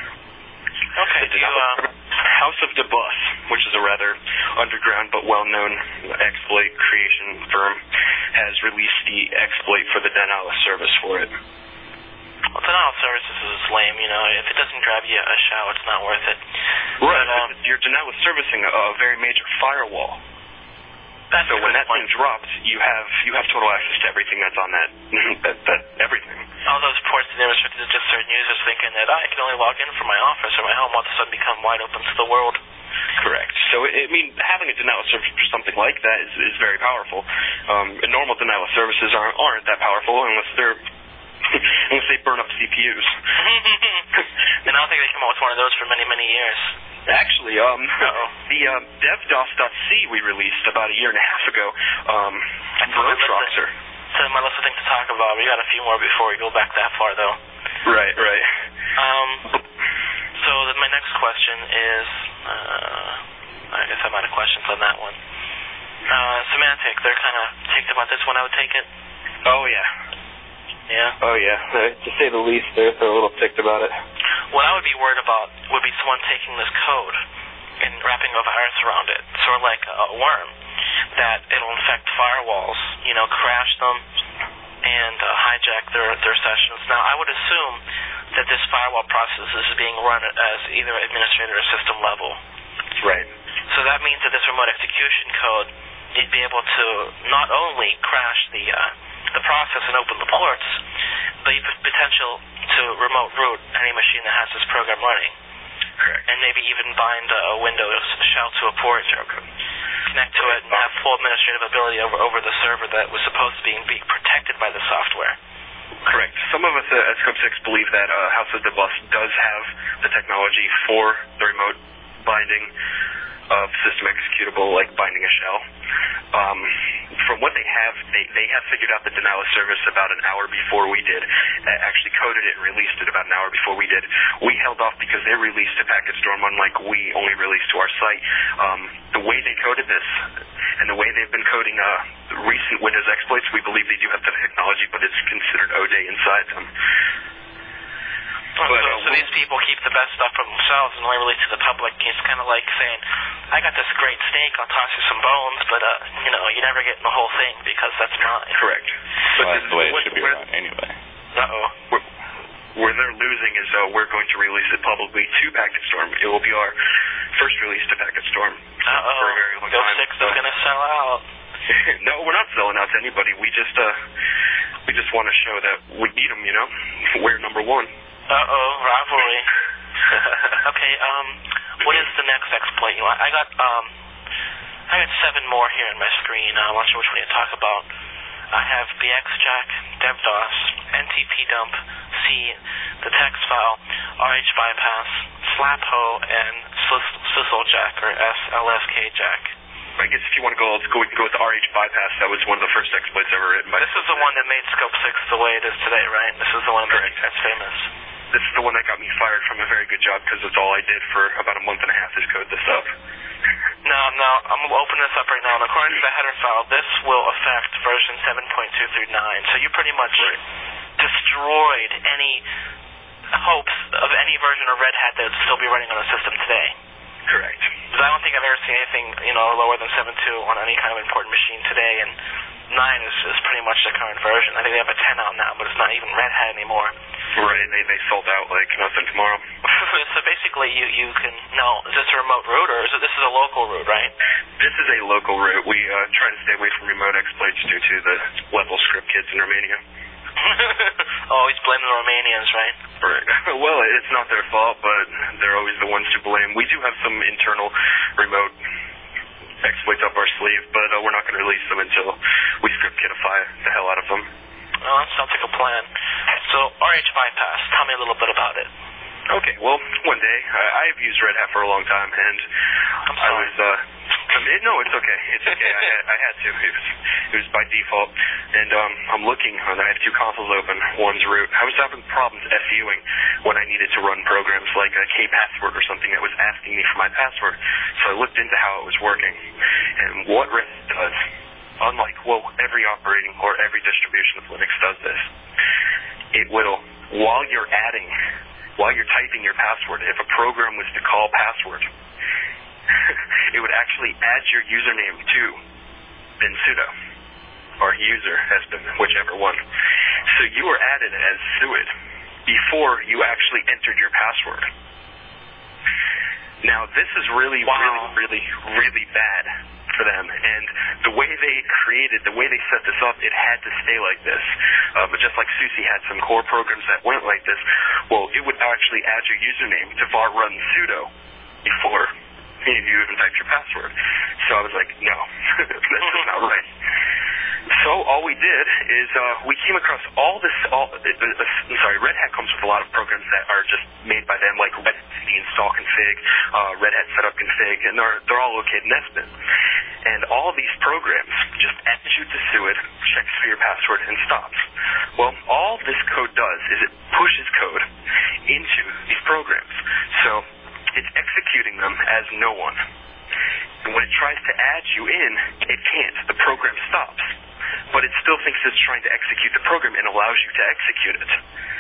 E: Okay. Do you, uh...
C: House of DeBus, which is a rather underground but well-known exploit creation firm, has released the exploit for the denial of service for it.
E: Well, denial of services is lame, you know. If it doesn't grab you a show, it's not worth it.
C: Right.
E: But, um,
C: you're denial of servicing a, a very major firewall.
E: That's
C: so when that
E: point.
C: thing drops, you have you have total access to everything that's on that, that, that everything.
E: All those ports that are restricted to just certain users thinking that I can only log in from my office or my home all of a sudden become wide open to the world.
C: Correct. So, I mean, having a denial of service for something like that is, is very powerful. Um, normal denial of services aren't, aren't that powerful unless they're unless they burn up C P Us.
E: And I don't think they come out with one of those for many, many years.
C: Actually, um, the uh, DevDOS.c we released about a year and a half ago um, for Otroxer.
E: So my list of things to talk about. We got a few more before we go back that far, though.
C: Right, right.
E: Um, so then my next question is, uh, I guess I'm out of questions on that one. Uh, Symantec, they're kind of ticked about this one, I would take it?
C: Oh, yeah.
E: Yeah?
C: Oh, yeah. Uh, to say the least, they're, they're a little ticked about it.
E: What I would be worried about would be someone taking this code and wrapping a virus around it, sort of like a worm, that it'll infect firewalls, you know, crash them, and uh, hijack their, their sessions. Now, I would assume that this firewall process is being run as either administrator or system level.
C: Right.
E: So that means that this remote execution code, you'd be able to not only crash the uh, the process and open the ports, but you have potential to remote root any machine that has this program running.
C: Correct.
E: And maybe even bind a Windows shell to a port, connect to it, and have full administrative ability over, over the server that was supposed to be, be protected by the software.
C: Correct. Some of us at Scope six believe that uh, House of DeBus does have the technology for the remote binding of system executable, like binding a shell. Um, from what they have, they, they have figured out the denial of service about an hour before we did. Uh, actually coded it and released it about an hour before we did. We held off because they released to PacketStorm, unlike we only released to our site. Um, the way they coded this and the way they've been coding uh, recent Windows exploits, we believe they do have the technology, but it's considered O day inside them.
E: But, so,
C: uh,
E: so these people keep the best stuff for themselves and only release to the public. It's kind of like saying, I got this great steak, I'll toss you some bones, but, uh, you know, you never get the whole thing because that's mine.
C: Correct.
A: Well,
C: But
A: that's the way it
C: what,
A: should be
C: where,
A: run anyway.
C: Uh-oh. Where, where they're losing is uh, we're going to release it publicly to PacketStorm. It will be our first release to PacketStorm
E: Uh-oh.
C: for a very long
E: Go
C: time.
E: six is going to sell out.
C: No, we're not selling out to anybody. We just, uh, we just want to show that we beat them, you know? We're number one.
E: Uh-oh, rivalry. Okay, um, what is the next exploit you want? I got, um, I got seven more here on my screen. Uh, I'm not sure which one to talk about. I have bxjack, DevDOS, N T P dump, C, the text file, R H bypass, slapho, and SysLjack, or S L S K jack.
C: I guess if you want to go old school, we can go with the R H bypass. That was one of the first exploits ever written by...
E: This is the one that made Scope six the way it is today, right? This is the one that that's famous.
C: This is the one that got me fired from a very good job because it's all I did for about a month and a half is code this up.
E: Now, now, I'm going to open this up right now, and according to the header file, this will affect version seven point two through nine. So you pretty much destroyed any hopes of any version of Red Hat that would still be running on a system today.
C: Correct.
E: Because I don't think I've ever seen anything, you know, lower than seven point two on any kind of important machine today, and nine is, is pretty much the current version. I think they have a ten out now, but it's not even Red Hat anymore.
C: Right, they they sold out like nothing tomorrow.
E: So basically, you you can no. Is this a remote root, or is it this is a local root, right?
C: This is a local root. We uh, try to stay away from remote exploits due to the level script kids in Romania.
E: Always blame the Romanians, right?
C: Right. Well, it's not their fault, but they're always the ones to blame. We do have some internal remote exploits up our sleeve, but uh, we're not going to release them until we script kitify the hell out of them.
E: Well, that sounds like a plan. So, R H bypass, tell me a little bit about it.
C: Okay, well, one day, I, I have used Red Hat for a long time, and
E: I'm sorry.
C: I was, uh, it, no, it's okay, it's okay, I, had, I had to, it was, it was by default, and um, I'm looking, and I have two consoles open, one's root. I was having problems FUing when I needed to run programs like a K-password or something that was asking me for my password, so I looked into how it was working, and what Red Hat does, unlike, well, every operating or every distribution of Linux does this, it will, while you're adding, while you're typing your password, if a program was to call password, it would actually add your username to bin sudo, or user has been, whichever one. So you were added as suid before you actually entered your password. Now, this is really,
E: wow.
C: really, really, really bad for them, and the way they created, the way they set this up, it had to stay like this. Uh, but just like SUSE had some core programs that went like this, well, it would actually add your username to var run sudo before you even typed your password. So I was like, no, this is not right. So all we did is uh, we came across all this, all, uh, uh, I'm sorry, Red Hat comes with a lot of programs that are just made by them, like Red Hat C D install config, uh, Red Hat setup config, and they're, they're all located in S bin. And all of these programs just add you to suid, checks for your password, and stops. Well, all this code does is it pushes code into these programs. So it's executing them as no one. And when it tries to add you in, it can't. The program stops. But it still thinks it's trying to execute the program and allows you to execute it.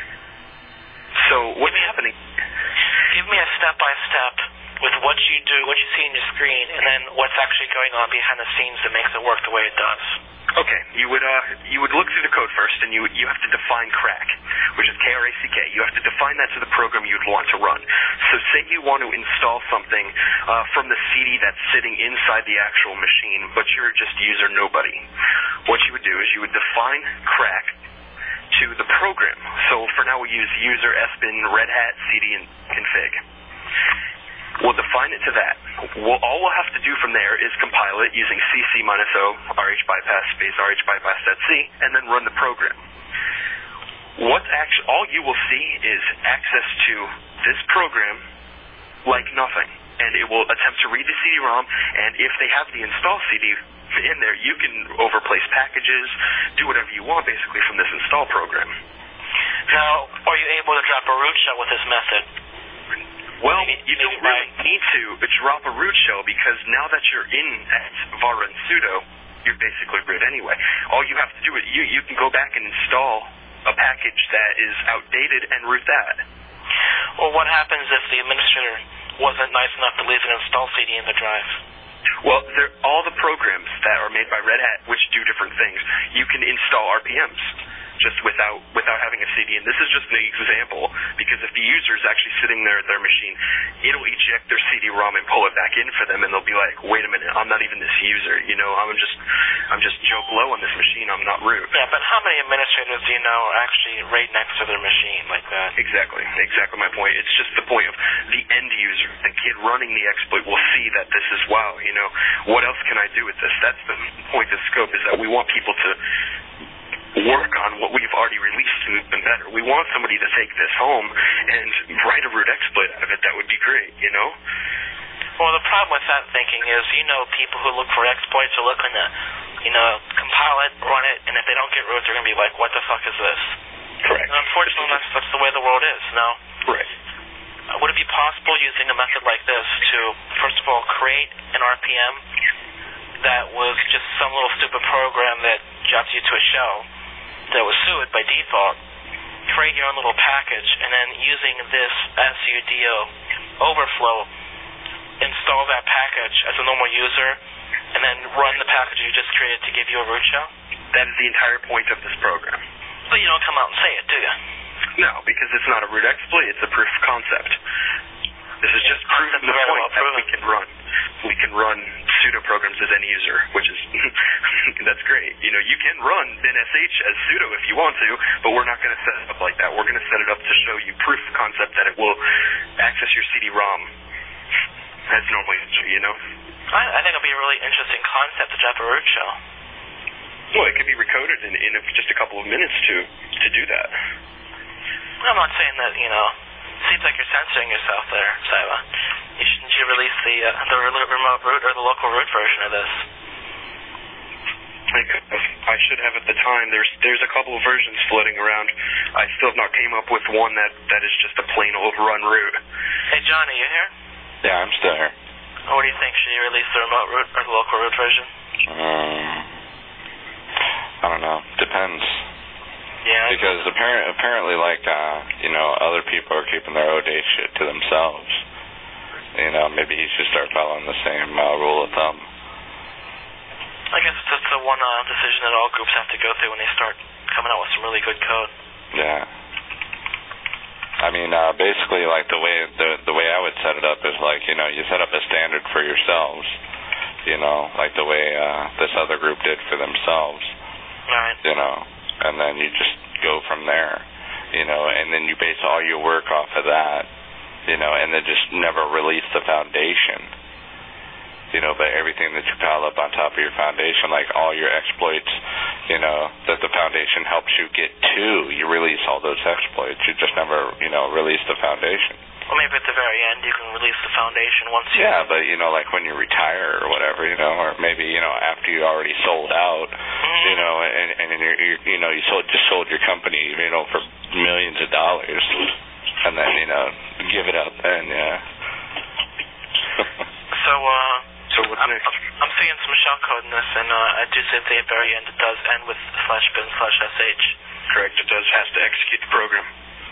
C: So what's happening?
E: Give me a step-by-step with what you do, what you see in your screen, and then what's actually going on behind the scenes that makes it work the way it does.
C: Okay, you would uh, you would look through the code first, and you you have to define crack, which is K R A C K. You have to define that to the program you'd want to run. So say you want to install something uh, from the C D that's sitting inside the actual machine, but you're just user nobody. What you would do is you would define crack to the program. So for now we use user sbin Red Hat C D and config. We'll define it to that. We'll, all we'll have to do from there is compile it using cc minus o rhbypass space rhbypass.c and then run the program. What's actually, all you will see is access to this program like nothing. And it will attempt to read the C D ROM, and if they have the install C D in there, you can overplace packages, do whatever you want basically from this install program.
E: Now, are you able to drop a root shell with this method?
C: Well,
E: maybe,
C: you don't really by... need to drop a root shell because now that you're in at var run sudo, you're basically root anyway. All you have to do is you, you can go back and install a package that is outdated and root that.
E: Well, what happens if the administrator wasn't nice enough to leave an install C D in the drive?
C: Well, all the programs that are made by Red Hat, which do different things, you can install R P Ms just without without having a C D. And this is just an example, because if the user is actually sitting there at their machine, it'll eject their C D ROM and pull it back in for them, and they'll be like, wait a minute, I'm not even this user, you know, I'm just I'm just Joe Blow on this machine, I'm not root.
E: Yeah, but how many administrators do you know are actually right next to their machine like that?
C: Exactly, exactly my point. It's just the point of the end user, the kid running the exploit will see that this is, wow, you know, what else can I do with this? That's the point of the scope, is that we want people to work on what we've already released to make them better. We want somebody to take this home and write a root exploit out of it. That would be great, you know?
E: Well, the problem with that thinking is, you know, people who look for exploits are looking to, you know, compile it, run it, and if they don't get root, they're going to be like, what the fuck is this?
C: Correct.
E: And unfortunately, that's, that's the way the world is now.
C: Right.
E: Uh, would it be possible using a method like this to, first of all, create an R P M that was just some little stupid program that jumps you to a shell that was sued by default, create your own little package, and then using this sudo overflow, install that package as a normal user, and then run the package you just created to give you a root shell?
C: That is the entire point of this program.
E: But you don't come out and say it, do you?
C: No, because it's not a root exploit, it's a proof of concept. This is
E: Yeah,
C: just proving the
E: very
C: point
E: well
C: that
E: proven.
C: we can run. We can run pseudo programs as any user, which is, that's great. You know, you can run bin S H as sudo if you want to, but we're not going to set it up like that. We're going to set it up to show you proof of concept that it will access your C D ROM as normally, you know?
E: I, I think it'll be a really interesting concept to drop a root shell.
C: Well, it could be recoded in, in just a couple of minutes to, to do that.
E: I'm not saying that, you know, seems like you're censoring yourself there, Saiba. You shouldn't you release the uh, the remote root or the local root version of this?
C: I could have. I should have at the time. There's there's a couple of versions floating around. I still have not came up with one that, that is just a plain old run root.
E: Hey, John, are you here?
A: Yeah, I'm still here.
E: What do you think? Should you release the remote root or the local root version?
A: Um, I don't know. Depends.
E: Yeah.
A: Because apparently, apparently, like, uh, you know, other people are keeping their O D shit to themselves. You know, maybe he should start following the same uh, rule of thumb.
E: I guess it's just the one uh, decision that all groups have to go through when they start coming out with some really good code.
A: Yeah. I mean, uh, basically, like, the way the the way I would set it up is, like, you know, you set up a standard for yourselves, you know, like the way uh, this other group did for themselves.
E: Right.
A: You know, and then you just go from there, you know, and then you base all your work off of that, you know, and then just never release the foundation, you know, but everything that you pile up on top of your foundation, like all your exploits, you know, that the foundation helps you get to, you release all those exploits. You just never, you know, release the foundation.
E: Well, maybe at the very end you can release the foundation once you...
A: Yeah, but, you know, like when you retire or whatever, you know, or maybe, you know, after you already sold out,
E: mm-hmm.
A: you know, and, and you're, you're, you know, you sold, just sold your company, you know, for millions of dollars, and then, you know, give it up then, yeah.
E: so, uh...
C: So what's
E: I'm,
C: next?
E: I'm seeing some shellcode in this, and uh, I do see at the very end it does end with slash bin slash sh.
C: Correct, it does has to execute the program.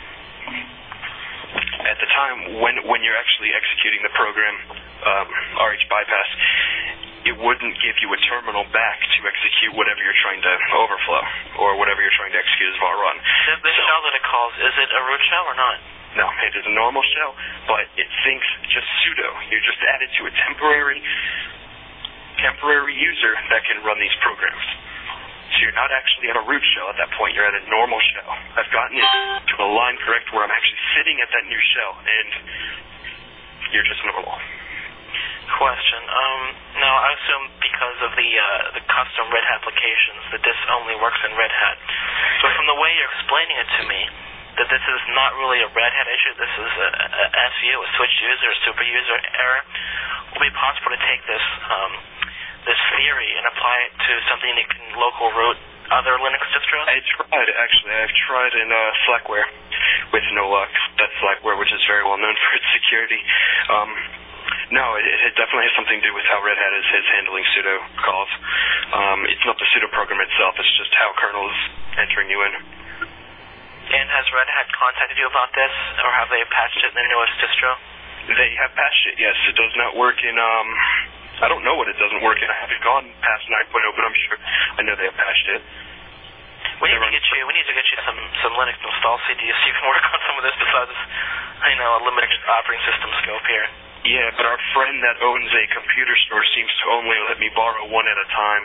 C: At the time, when when you're actually executing the program, um, R H bypass, it wouldn't give you a terminal back to execute whatever you're trying to overflow, or whatever you're trying to execute as var run.
E: The, the so, shell that it calls, is it a root shell or not?
C: No, it is a normal shell, but it thinks just sudo. You're just added to a temporary temporary user that can run these programs. So you're not actually at a root shell at that point. You're at a normal shell. I've gotten it to a line correct where I'm actually sitting at that new shell, and you're just normal.
E: Question. Um, now, I assume because of the uh, the custom Red Hat applications that this only works in Red Hat. So from the way you're explaining it to me, that this is not really a Red Hat issue, this is a, a S U, a switch user, a super user error, will it be possible to take this um, this theory and apply it to something that can local root other Linux distros?
C: I tried, actually. I've tried in uh, Slackware with no luck. That's Slackware, which is very well known for its security. Um, no, it, it definitely has something to do with how Red Hat is, is handling sudo calls. Um, it's not the sudo program itself, it's just how kernel is entering you in.
E: And has Red Hat contacted you about this, or have they patched it in their newest distro?
C: They have patched it, yes. It does not work in... Um, I don't know what it doesn't work in. I haven't gone past nine point oh, but I'm sure I know they have patched it.
E: We need to get you. We need to get you some some Linux install C Ds so you can work on some of this besides, you know, a limited operating system scope here.
C: Yeah, but our friend that owns a computer store seems to only let me borrow one at a time.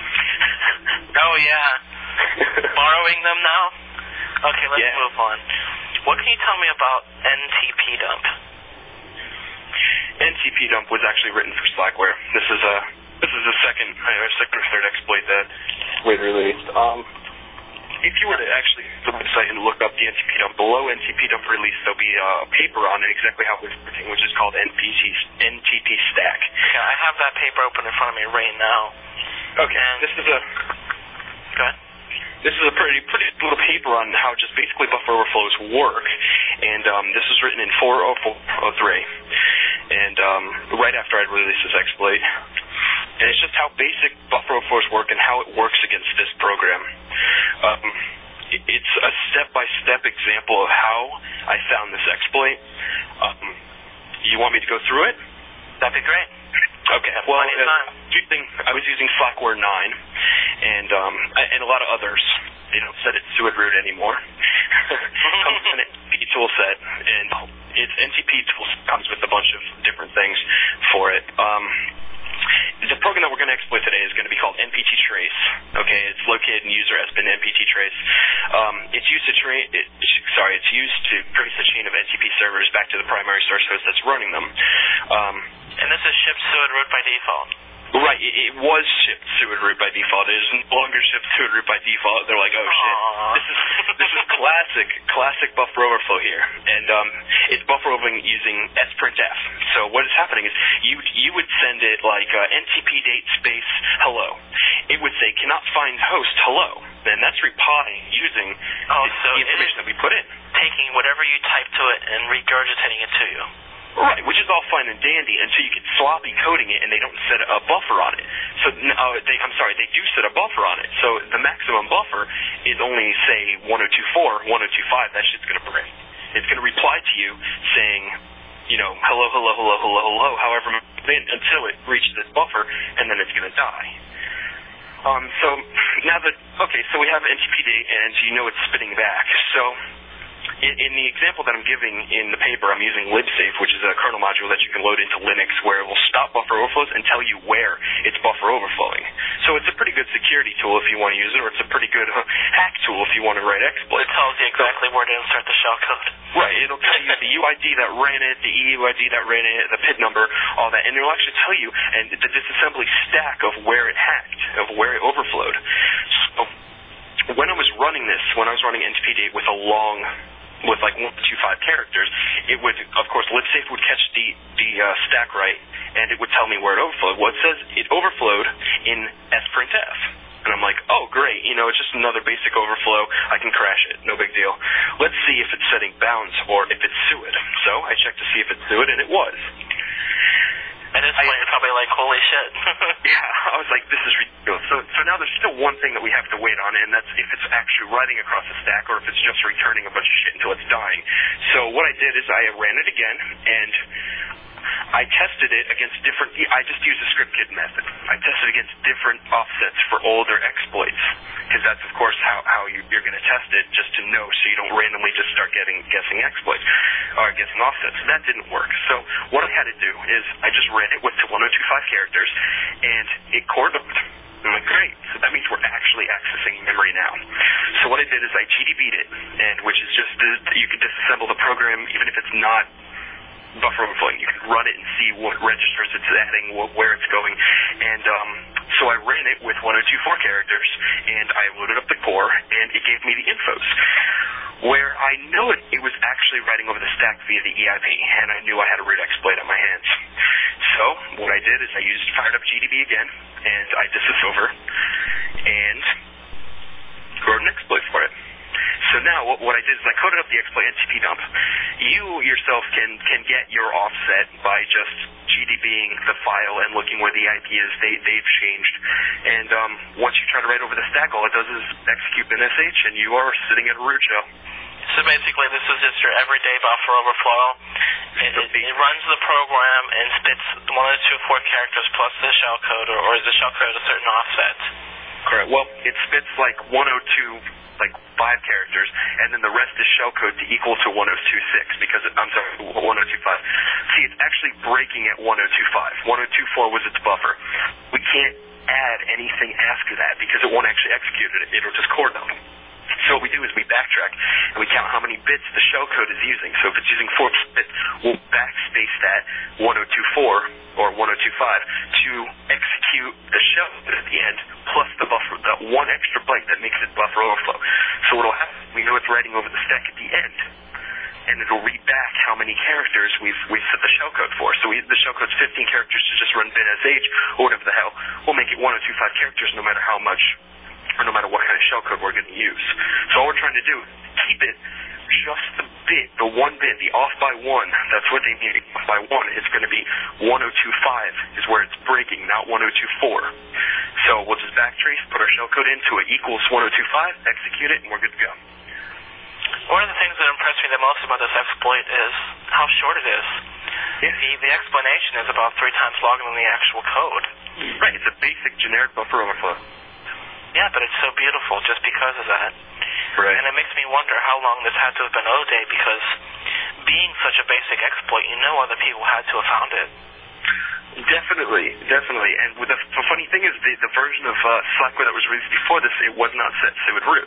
E: Oh yeah, borrowing them now. Okay, let's
C: yeah.
E: move on. What can you tell me about N T P dump?
C: N T P dump was actually written for Slackware. This is a this is a second uh, second or third exploit that we released. Um, if you were to actually go to the website and look up the N T P dump, below N T P dump release, there'll be a paper on it exactly how it's working, which is called N T P stack.
E: Yeah, I have that paper open in front of me right now.
C: Okay, and this is a.
E: Go ahead.
C: This is a pretty pretty little paper on how just basically buffer overflows work, and um, this was written in four oh four oh three, and um, right after I'd released this exploit. And it's just how basic buffer overflows work and how it works against this program. Um, it's a step-by-step example of how I found this exploit. Um, you want me to go through it?
E: That'd be great.
C: Okay. Well, uh, using, I was using Slackware nine and um, and a lot of others. They don't set it Suid root anymore. Comes with an N T P tool set, and its N T P tool comes with a bunch of different things for it. Um, the program that we're going to exploit today is going to be called N P T Trace. Okay, it's located in user S bin N P T Trace. Um, it's used to trace. It, sorry, it's used to trace the chain of N T P servers back to the primary source host that's running them. Um,
E: and this is shipped Suid root by default.
C: Right, it, it was shipped Suid root by default. It is no longer shipped Suid root by default. They're like, oh shit,
E: Aww.
C: this is this is classic, classic buffer overflow here, and um, it's buffer overflowing using sprintf. So what is happening is you you would send it like uh, N T P date space hello. It would say cannot find host hello, and that's replying using
E: oh,
C: the,
E: so
C: the information that we put in,
E: taking whatever you type to it and regurgitating it to you.
C: Right, which is all fine and dandy until you get sloppy coding it and they don't set a buffer on it. So, uh, they, I'm sorry, they do set a buffer on it. So the maximum buffer is only, say, one oh two four, one oh two five. That shit's going to break. It's going to reply to you saying, you know, hello, hello, hello, hello, hello, however, until it reaches this buffer, and then it's going to die. Um, so now that, okay, so we have N T P date, and you know it's spitting back. So In, in the example that I'm giving in the paper, I'm using libsafe, which is a kernel module that you can load into Linux where it will stop buffer overflows and tell you where it's buffer overflowing. So it's a pretty good security tool if you want to use it, or it's a pretty good uh, hack tool if you want to write exploits.
E: It tells you exactly where to insert the shellcode.
C: Right, it'll tell you the U I D that ran it, the E U I D that ran it, the P I D number, all that, and it'll actually tell you and the disassembly stack of where it hacked, of where it overflowed. So when I was running this, when I was running N T P date with a long with like one two five characters, it would, of course, libsafe would catch the, the uh, stack right, and it would tell me where it overflowed. Well, it says it overflowed in sprintf. And I'm like, oh, great, you know, it's just another basic overflow. I can crash it, no big deal. Let's see if it's setting bounds or if it's Suid. So I checked to see if it's Suid, and it was.
E: At this point, you're probably like, holy shit.
C: Yeah, I was like, this is ridiculous. So, so now there's still one thing that we have to wait on, and that's if it's actually writing across the stack or if it's just returning a bunch of shit until it's dying. So what I did is I ran it again, and I tested it against different, I just used the scriptkit method. I tested against different offsets for older exploits, because that's, of course, how, how you, you're going to test it, just to know, so you don't randomly just start getting guessing exploits, or guessing offsets. That didn't work. So what I had to do is I just ran it with to one oh two five characters, and it core dumped. I'm like, great. So that means we're actually accessing memory now. So what I did is I G D B'd it, and which is just, the, you can disassemble the program, even if it's not buffer overflowing. You can run it and see what registers it's adding, what, where it's going. And um, so I ran it with one oh two four characters, and I loaded up the core, and it gave me the infos, where I know it, it was actually writing over the stack via the E I P, and I knew I had a root exploit on my hands. So what I did is I used fired up G D B again, and I did this over, and wrote an exploit for it. So now what, what I did is I coded up the exploit N T P dump. You yourself can, can get your offset by just GDBing the file and looking where the I P is. They, they've changed. And um, once you try to write over the stack, all it does is execute bin S H, and you are sitting at a root shell.
E: So basically this is just your everyday buffer overflow. It, it, it runs the program and spits one oh two four characters plus the shellcode, or, or is the shellcode a certain offset?
C: Correct. Well, it spits like one oh two like five characters, and then the rest is shellcode to equal to one oh two six, because, it, I'm sorry, one oh two five. See, it's actually breaking at one oh two five. one oh two four was its buffer. We can't add anything after that, because it won't actually execute it. It'll just core dump. So what we do is we backtrack, and we count how many bits the shellcode is using. So if it's using four bits, we'll backspace that one oh two four or one oh two five to execute the shellcode at the end, plus the buffer, that one extra byte that makes it buffer overflow. So what'll happen, we know it's writing over the stack at the end, and it'll read back how many characters we've we've set the shellcode for. So we, the shellcode's fifteen characters to just run bin S H, or whatever the hell. We'll make it one oh two five characters no matter how much, or no matter what kind of shellcode we're going to use. So all we're trying to do is keep it just the bit, the one bit, the off by one. That's what they mean. Off by one is going to be one oh two five is where it's breaking, not one oh two four. So we'll just backtrace, put our shellcode into it equals one oh two five, execute it, and we're good to go.
E: One of the things that impressed me the most about this exploit is how short it is.
C: Yeah.
E: The, the explanation is about three times longer than the actual code.
C: Right, it's a basic generic buffer overflow.
E: Yeah, but it's so beautiful just because of that.
C: Right.
E: And it makes me wonder how long this had to have been O-Day, because being such a basic exploit, you know other people had to have found it.
C: Definitely, definitely. And with the, the funny thing is, the, the version of uh, Slackware that was released before this, it was not set suid root.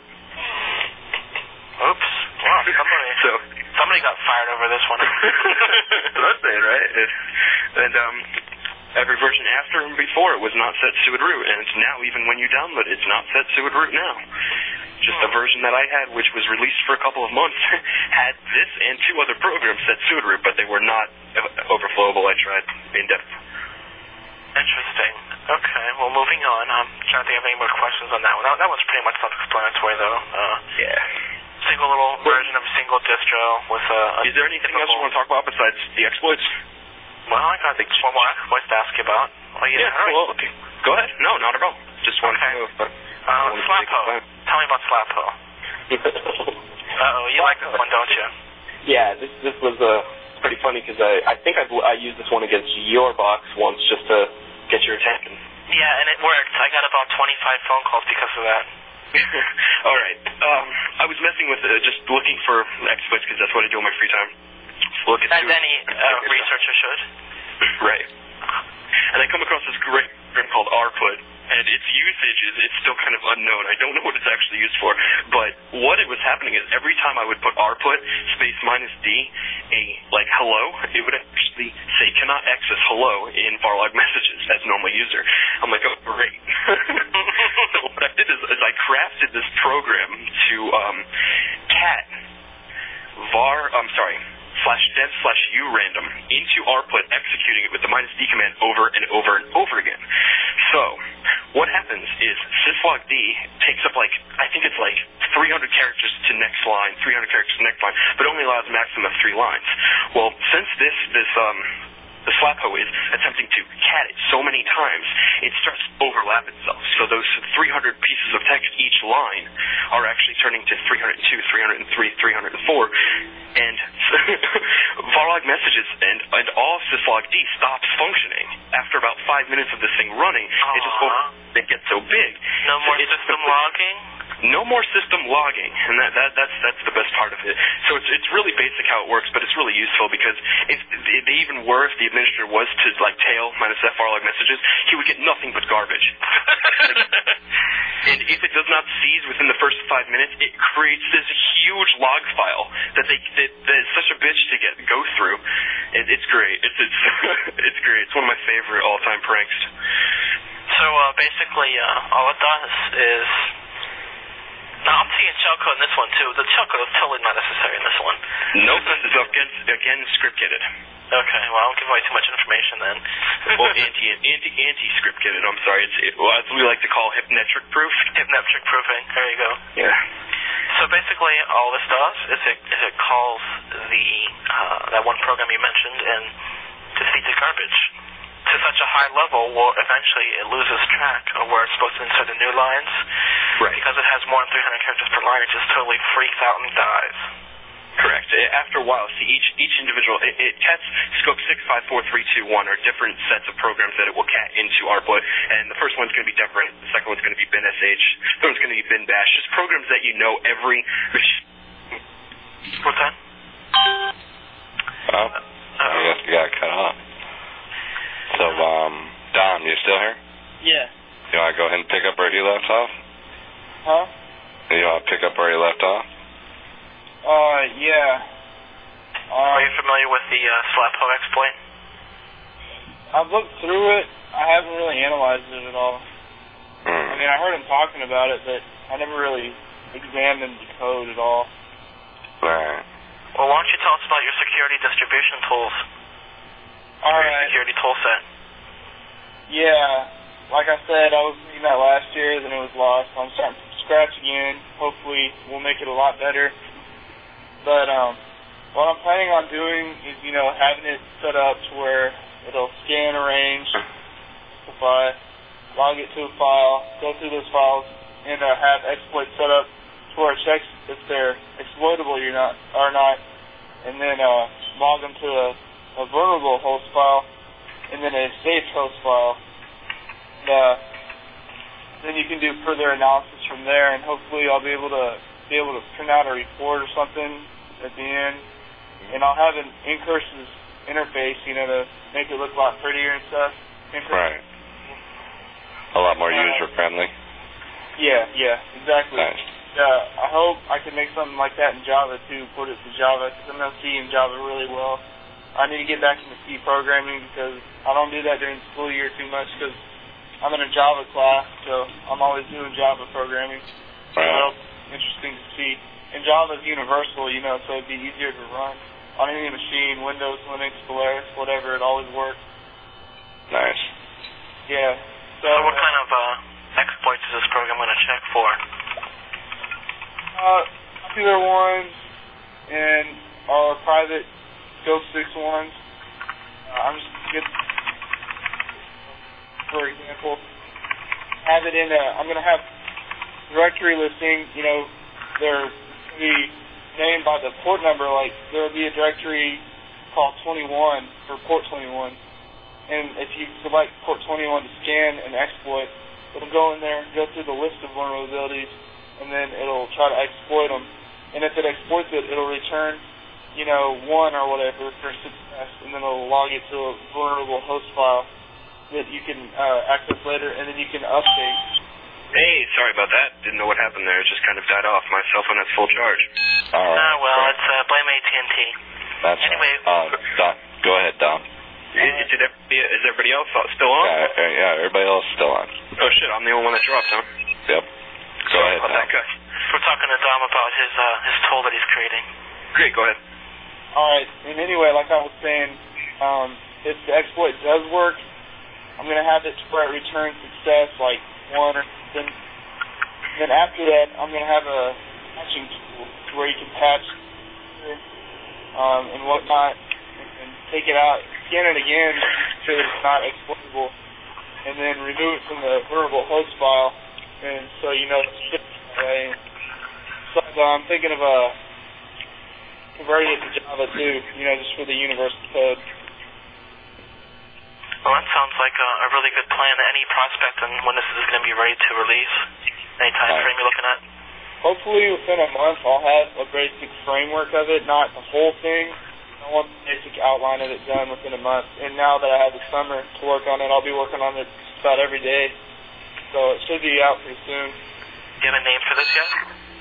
E: Oops. Wow, somebody,
C: so,
E: somebody got fired over this one.
C: That's what I'm saying, right? And um, every version after and before it was not set suid root, and it's now, even when you download it, it's not set suid root now. Just the version that I had, which was released for a couple of months, had this and two other programs set suid root, but they were not overflowable. I tried in depth.
E: Interesting. Okay, well, moving on. I'm trying to think of any more questions on that one. That, that one's pretty much self-explanatory, though. Uh,
C: yeah.
E: Single little version of a single distro with a... a
C: Is there anything else you want to talk about besides the exploits?
E: Well, I got one more exploits to ask you about. Oh, yeah,
C: yeah
E: all right.
C: Well, okay. Go ahead. No, not at all. Just wanted
E: okay.
C: to know. But
E: uh, Slappo. Tell me about Slappo. Uh-oh, you like this one, don't you?
F: Yeah, this this was uh, pretty funny because I, I think I've, I used this one against your box once just to get your attention.
E: Yeah, and it worked. I got about twenty-five phone calls because of that.
C: All right. Um, I was messing with uh, just looking for exploits because that's what I do in my free time. Look at
E: As any uh, researcher should.
C: Right. And I come across this great program called R P U T, and its usage is it's still kind of unknown. I don't know what it's actually used for, but what it was happening is every time I would put R P U T space minus D, a like hello, it would actually say cannot access hello in varlog messages as normal user. I'm like, oh great. So what I did is, is I crafted this program to um, cat var. I'm sorry. slash dev slash u random into R P U T, executing it with the minus D command over and over and over again. So, what happens is syslog D takes up like, I think it's like three hundred characters to next line, three hundred characters to next line, but only allows a maximum of three lines. Well, since this, this, um, the Slappo is attempting to cat it so many times, it starts to overlap itself. So those three hundred pieces of text each line are actually turning to three hundred two, three hundred three, three hundred four, and varlog messages and, and all syslog D stops functioning. After about five minutes of this thing running, uh-huh. it just over, it gets so big.
E: No
C: so
E: more system logging?
C: No more system logging, and that, that that's that's the best part of it. So it's it's really basic how it works, but it's really useful because if they even were, if the administrator was to like tail minus F varlog messages, he would get nothing but garbage. And if it does not seize within the first five minutes, it creates this huge log file that they that, that is such a bitch to get go through. It, it's great. It's it's it's great. It's one of my favorite all time pranks.
E: So uh, basically, uh, all it does is. Now, I'm seeing shellcode in this one, too. The shellcode is totally not necessary in this one.
C: Nope, this is again, again script-kitted.
E: Okay, well, I won't give away too much information then.
C: Well, anti, anti, anti-script-kitted, I'm sorry. It's it, well, as we like to call hypnetric-proof.
E: Hypnetric-proofing, there you go.
C: Yeah.
E: So basically, all this does is it, is it calls the uh, that one program you mentioned and defeats the garbage to such a high level where eventually it loses track of where it's supposed to insert the new lines.
C: Right.
E: Because it has more than three hundred characters per line, it just totally freaks out and dies.
C: Correct. After a while, see, each each individual, it, it cats scope six, five, four, three, two, one are different sets of programs that it will cat into R P U T, and the first one's going to be DevRent, the second one's going to be bin S H, the third one's going to be bin bash, just programs that you know every...
E: What's that?
A: Well, I guess you got cut off. So, um, Dom, you still here?
D: Yeah.
A: You want to go ahead and pick up where he left off?
D: Huh?
A: You want to pick up where he left off?
D: Uh, yeah. Um,
E: Are you familiar with the uh, Slappo exploit?
D: I've looked through it. I haven't really analyzed it at all.
A: Hmm.
D: I mean, I heard him talking about it, but I never really examined the code at all.
A: Right.
E: Well, why don't you tell us about your security distribution tools?
D: All
E: or
D: right.
E: your security tool set.
D: Yeah. Like I said, I was reading that last year, then it was lost. I'm starting from scratch again. Hopefully, we'll make it a lot better. But um, what I'm planning on doing is, you know, having it set up to where it'll scan, arrange, simplify, log it to a file, go through those files, and uh, have exploits set up to where it checks if they're exploitable or not, or not, and then uh, log them to a, a vulnerable host file, and then a safe host file. And, uh, then you can do further analysis from there, and hopefully I'll be able to be able to print out a report or something at the end, and I'll have an Incursus interface, you know, to make it look a lot prettier and stuff. Incursus.
A: Right. A lot more
D: uh,
A: user-friendly.
D: Yeah, yeah, exactly.
A: Nice.
D: Uh, I hope I can make something like that in Java, too, put it to Java, because I know C and Java really well. I need to get back into C programming because I don't do that during the school year too much because I'm in a Java class, so I'm always doing Java programming.
A: Right.
D: So interesting to see. And Java is universal, you know, so it'd be easier to run on any machine, Windows, Linux, Polaris, whatever, it always works.
A: Nice.
D: Yeah. So,
E: so what kind of uh, exploits is this program going to check for?
D: Uh, popular ones and our private Scope six ones. Uh, I'm just going to get, for example, have it in a, I'm going to have directory listing, you know, they're be named by the port number, like there will be a directory called twenty-one for port twenty-one, and if you select port twenty-one to scan and exploit, it'll go in there, go through the list of vulnerabilities, and then it'll try to exploit them, and if it exploits it, it'll return, you know, one or whatever for success, and then it'll log it to a vulnerable host file that you can uh, access later, and then you can update.
C: Hey, sorry about that. Didn't know what happened there. It just kind of died off. My cell phone has full charge.
A: All right.
E: Ah, well,
A: Great.
E: it's uh, blame A T and T.
A: That's
E: anyway.
A: Right. Uh, Don, go ahead, Don.
C: Is, did everybody, is everybody else still on?
A: Yeah, yeah, everybody else is still on.
C: Oh, shit. I'm the only one that dropped, huh?
A: Yep. Go
C: sorry
A: ahead,
C: about
A: Don.
C: that, guy.
E: We're talking to Dom about his uh, his tool that he's creating.
C: Great, go ahead.
D: All right, and anyway, like I was saying, um, if the exploit does work, I'm going to have it to where it returns success, like one or something. Then after that, I'm going to have a patching tool to where you can patch um, and whatnot, and, and take it out, scan it again, so that it's not exploitable, and then remove it from the vulnerable host file, and so you know it's shipped that way. So uh, I'm thinking of uh, converting it to Java too, you know, just for the universal code.
E: Well, that sounds like a, a really good plan. Any prospect on when this is going to be ready to release? Any time frame you're looking at?
D: Hopefully within a month I'll have a basic framework of it, not the whole thing. I want the basic outline of it done within a month. And now that I have the summer to work on it, I'll be working on it about every day. So it should be out pretty soon.
E: Do you have a name for this yet?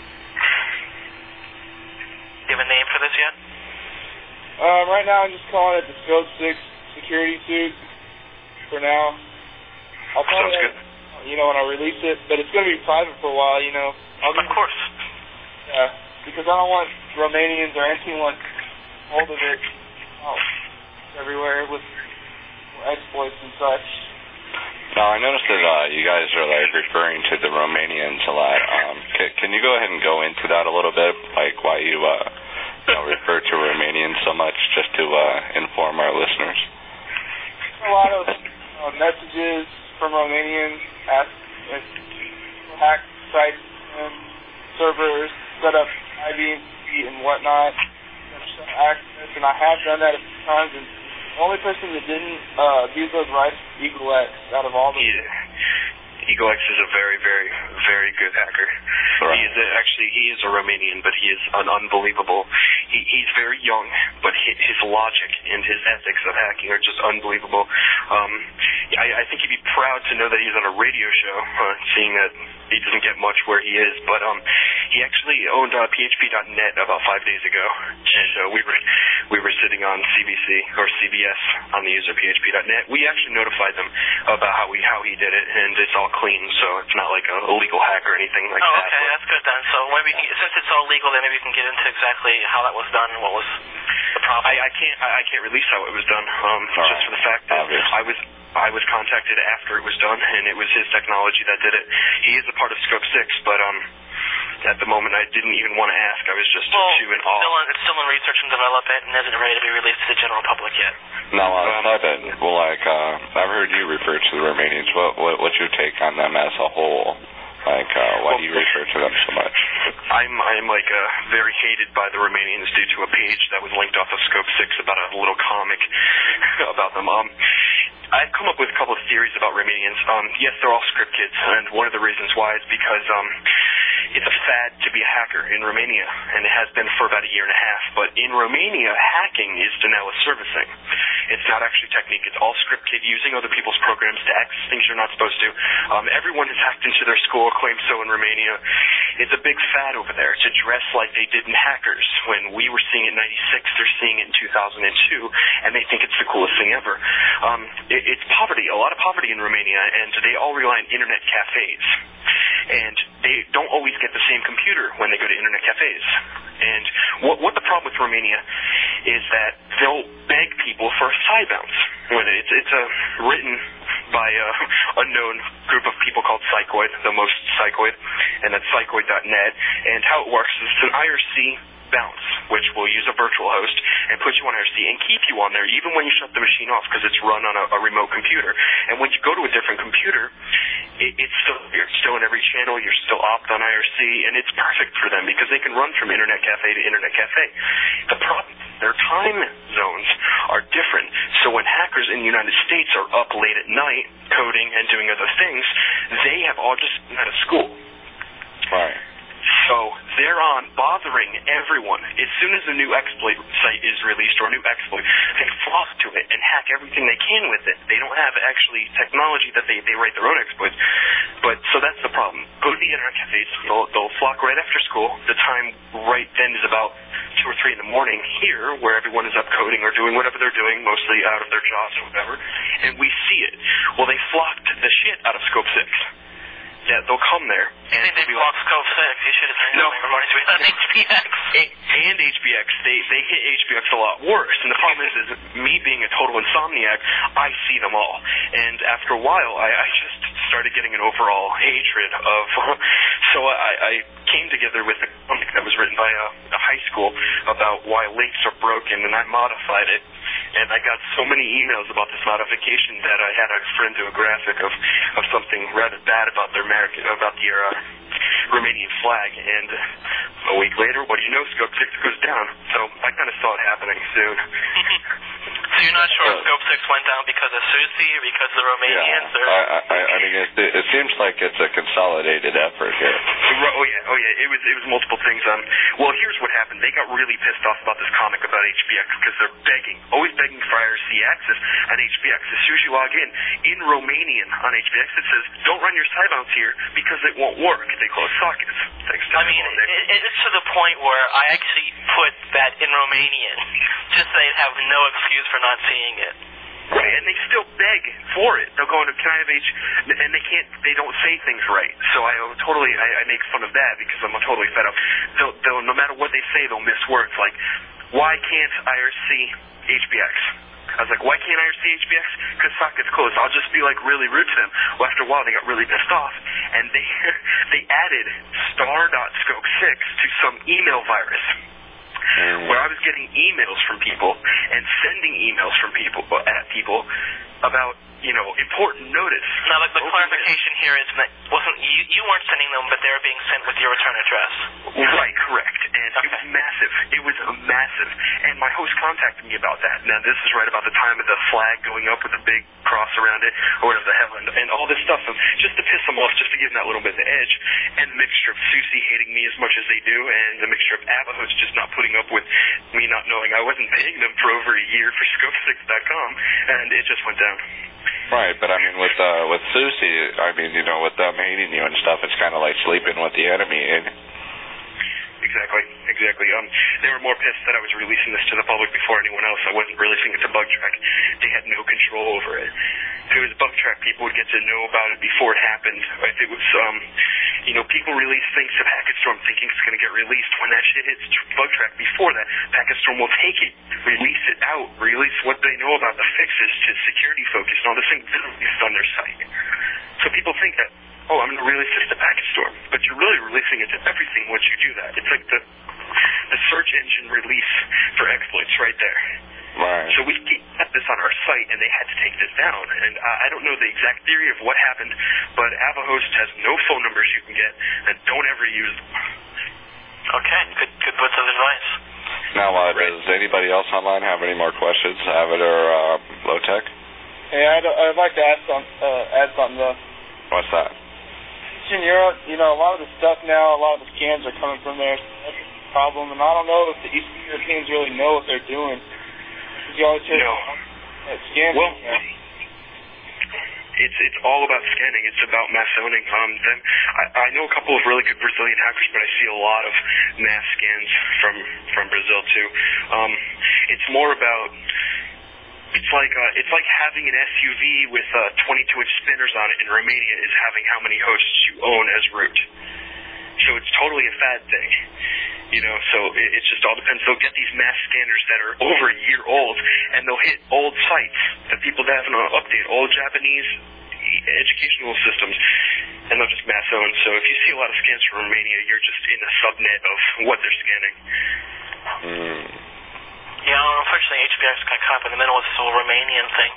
E: Do you have a name for this yet?
D: Uh, right now I'm just calling it the Scope six security suite for now. I'll call
C: Sounds
D: it,
C: good.
D: you know, when I release it, but it's going to be private for a while, you know. I'll
E: Of course.
D: Yeah, because I don't want Romanians or anyone hold of it oh, everywhere with exploits and such.
A: Now, I noticed that uh, you guys are like referring to the Romanians a lot. Um, can, can you go ahead and go into that a little bit, like why you, uh, you know, refer to Romanians so much, just to uh, inform our listeners?
D: A lot of uh, messages from Romanians asking if people hack sites and servers, set up I D and C and whatnot, access, and I have done that a few times, and the only person that didn't uh, abuse those rights was EagleX out of all the...
C: Yeah. EagleX is a very, very, very good hacker.
A: Right.
C: He is a, actually he is a Romanian, but he is an unbelievable. He, he's very young, but his, his logic and his ethics of hacking are just unbelievable. Um, I, I think he'd be proud to know that he's on a radio show, uh, seeing that he doesn't get much where he is. But um, he actually owned uh, P H P dot net about five days ago, and uh, we were we were sitting on C B C or C B S on the user P H P dot net. We actually notified them about how we how he did it, and it's all clean, so it's not like a illegal hack or anything like
E: oh,
C: that.
E: okay, that's good then. So maybe since it's all legal, then maybe you can get into exactly how that was done and what was the problem.
C: I, I can't I, I can't release how it was done, um, just
A: right.
C: for the fact that
A: Obvious.
C: I was I was contacted after it was done, and it was his technology that did it. He is a part of Scope six, but um, at the moment, I didn't even want to ask. I was just
E: well,
C: too in
E: awe.
C: awe.
E: It's still in research and development and isn't ready to be released to the general public yet.
A: Now, outside um, it, well, like, uh, I've heard you refer to the Romanians. What, what, what's your take on them as a whole? Like, uh, why
C: well,
A: do you refer to them so much?
C: I'm, I'm like, uh, very hated by the Romanians due to a page that was linked off of Scope six about a little comic about them. Um, I've come up with a couple of theories about Romanians. Um, yes, they're all script kids, and one of the reasons why is because um, it's a fad to be a hacker in Romania, and it has been for about a year and a half. But in Romania, hacking is denial of servicing. It's not actually technique. It's all script kid using other people's programs to access things you're not supposed to. Um, everyone has hacked into their school, claims so in Romania. It's a big fad over there to dress like they did in Hackers. When we were seeing it in ninety-six, they're seeing it in two thousand two, and they think it's the coolest thing ever. Um, it, it's poverty, a lot of poverty in Romania, and they all rely on internet cafes. And they don't always get the same computer when they go to internet cafes. And what, what the problem with Romania is that they'll beg people for a side bounce. When it's, it's a, written by a unknown group of people called Psychoid, the most Psychoid, and that's psychoid dot net. And how it works is it's an I R C bounce, which will use a virtual host and put you on I R C and keep you on there even when you shut the machine off because it's run on a, a remote computer. And when you go to a different computer, it, it's still you're still in every channel, you're still opt on I R C, and it's perfect for them because they can run from internet cafe to internet cafe. The problem, their time zones are different, so when hackers in the United States are up late at night coding and doing other things, they have all just been out of school.
A: Right.
C: So they're on bothering everyone. As soon as a new exploit site is released or a new exploit, they flock to it and hack everything they can with it. They don't have actually technology that they, they write their own exploits. But so that's the problem. Go to the internet cafes. They'll, they'll flock right after school. The time right then is about two or three in the morning here, where everyone is up coding or doing whatever they're doing, mostly out of their jobs or whatever, and we see it. Well, they flocked the shit out of Scope six. Yeah, they'll come there.
E: You think they blocked Scope six? You should have said
C: no.
E: something reminds me of H B X.
C: And H B X. They they hit H B X a lot worse. And the problem is, is me being a total insomniac, I see them all. And after a while, I, I just started getting an overall hatred of... So I, I came together with a comic that was written by a, a high school about why links are broken, and I modified it. And I got so many emails about this modification that I had a friend do a graphic of, of something rather bad about their American, about the uh, Romanian flag. And a week later, what do you know, Scope six goes down. So I kind of saw it happening soon.
E: So you're not sure if Scope six went down because of Susie or because of the Romanians?
A: Yeah,
E: or?
A: I, I, I mean, it, it seems like it's a consolidated effort here.
C: Oh yeah, oh yeah, it was it was multiple things. Um, well, here's what happened. They got really pissed off about this comic about H B X because they're begging, always begging for I R C access on H B X. As soon as you log in, in Romanian on H B X, it says, don't run your side bounce here because it won't work. They close sockets. Thanks to
E: I mean, it, it's to the point where I actually put that in Romanian just so they'd have no excuse for not seeing it.
C: Right, and they still beg for it. They'll go into, can I have H, and they can't, they don't say things right. So I totally, I, I make fun of that because I'm totally fed up. They'll, they'll, no matter what they say, they'll miss words. Like, why can't I R C H B X? I was like, why can't I R C H B X? Because socket's closed. I'll just be like really rude to them. Well, after a while, they got really pissed off, and they they added star dot scope six to some email virus. Where I was getting emails from people and sending emails from people at people about, you know, important notice.
E: Now, the, the clarification this. here is that wasn't you, you weren't sending them, but they were being sent with your return address.
C: Right, correct. And okay. It was massive. It was massive. And my host contacted me about that. Now, this is right about the time of the flag going up with a big cross around it, or whatever the hell, and, and all this stuff, just to piss them off, just to give them that little bit of the edge, and the mixture of Susie hating me as much as they do, and the mixture of Abahos just not putting up with me not knowing I wasn't paying them for over a year for scope six dot com, and it just went down.
A: Right, but I mean, with uh, with Susie, I mean, you know, with them hating you and stuff, it's kind of like sleeping with the enemy. And...
C: Exactly, exactly. Um, they were more pissed that I was releasing this to the public before anyone else. I wasn't releasing it to Bugtrack. They had no control over it. If it was Bugtrack, people would get to know about it before it happened. If it was, um, you know, people release things to Packetstorm thinking it's going to get released. When that shit hits Bugtrack before that, Packetstorm will take it, release it out, release what they know about the fixes to security focus and all this thing released on their site. So people think that oh, I'm going to release this to packet store. But you're really releasing it to everything once you do that. It's like the the search engine release for exploits right there.
A: Right.
C: So we had this on our site, and they had to take this down. And uh, I don't know the exact theory of what happened, but AvaHost has no phone numbers you can get, and don't ever use them.
E: Okay, good good bits of advice.
A: Now, uh, does anybody else online have any more questions, Avid or uh, Low-Tech?
D: Hey, I'd, I'd like to ask some, uh, add something, though.
A: What's that?
D: In Europe, you know, a lot of the stuff now, a lot of the scans are coming from there. That's a problem, and I don't know if the Eastern Europeans really know what they're doing. You always hear
C: no.
D: that scanning.
C: Well, it's it's all about scanning. It's about mass zoning. Um, then I, I know a couple of really good Brazilian hackers, but I see a lot of mass scans from from Brazil too. Um, it's more about it's like uh, it's like having an S U V with uh, twenty-two inch spinners on it in Romania is having how many hosts you own as root. So it's totally a fad thing. You know, so it, it just all depends. They'll get these mass scanners that are over a year old, and they'll hit old sites that people haven't updated, old Japanese educational systems, and they'll just mass zone. So if you see a lot of scans from Romania, you're just in a subnet of what they're scanning.
A: Mm.
E: Yeah, unfortunately, H B X got caught up in the middle of this whole Romanian thing.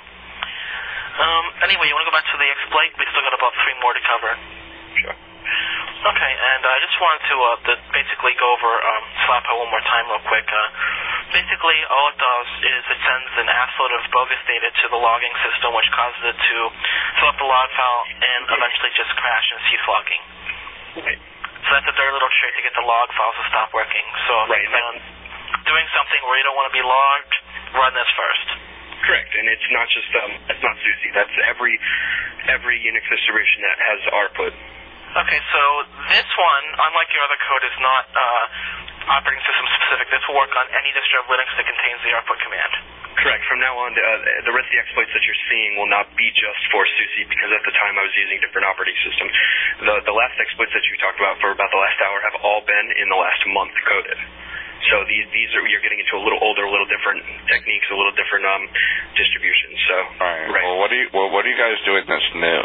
E: Um, anyway, you want to go back to the exploit? We still got about three more to cover.
C: Sure.
E: Okay, and I uh, just wanted to, uh, to basically go over um, Slappo one more time real quick. Uh, basically, all it does is it sends an assload of bogus data to the logging system, which causes it to fill up the log file and eventually just crash and cease logging.
C: Right.
E: So that's a dirty little trick to get the log files to stop working. So if
C: right.
E: you plan on doing something where you don't want to be logged, run this first.
C: Correct, and it's not just um, it's not SUSE. That's every every Unix distribution that has R P U T.
E: Okay, so this one, unlike your other code, is not uh, operating system specific. This will work on any distro of Linux that contains the R P U T command.
C: Correct. From now on, uh, the rest of the exploits that you're seeing will not be just for SUSE, because at the time I was using different operating systems. The the last exploits that you talked about for about the last hour have all been in the last month coded. So these these are you're getting into a little older, a little different techniques, a little different um, distributions. So
A: all right.
C: right.
A: Well, what do you well, what are you guys doing that's new?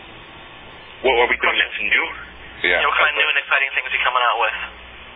C: What are we doing that's new?
A: Yeah.
E: yeah. What kind of new and exciting things are you coming out with?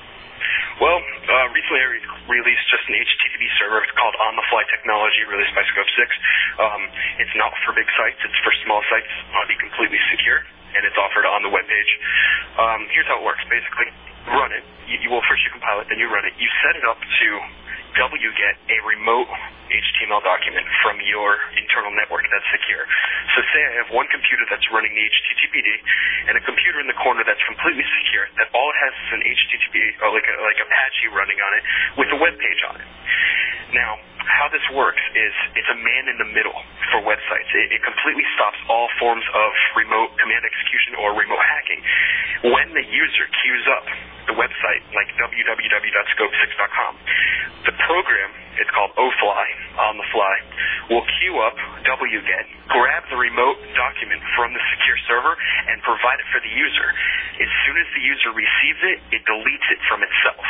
C: Well, uh, recently I re- released just an H T T P server. It's called On The Fly Technology, released by Scope six. Um, it's not for big sites. It's for small sites. It'll be completely secure, and it's offered on the web page. Um, here's how it works, basically. Run it. You, you well, first you compile it, then you run it. You set it up to wget a remote H T M L document from your internal network that's secure. So say I have one computer that's running the H T T P D and a computer in the corner that's completely secure, that all it has is an H T T P, or like, a, like Apache running on it with a web page on it. Now, how this works is it's a man in the middle for websites. It, it completely stops all forms of remote command execution or remote hacking. When the user queues up the website, like w w w dot scope six dot com, the program, it's called OFly, On The Fly, will queue up wget, grab the remote document from the secure server, and provide it for the user. As soon as the user receives it, it deletes it from itself.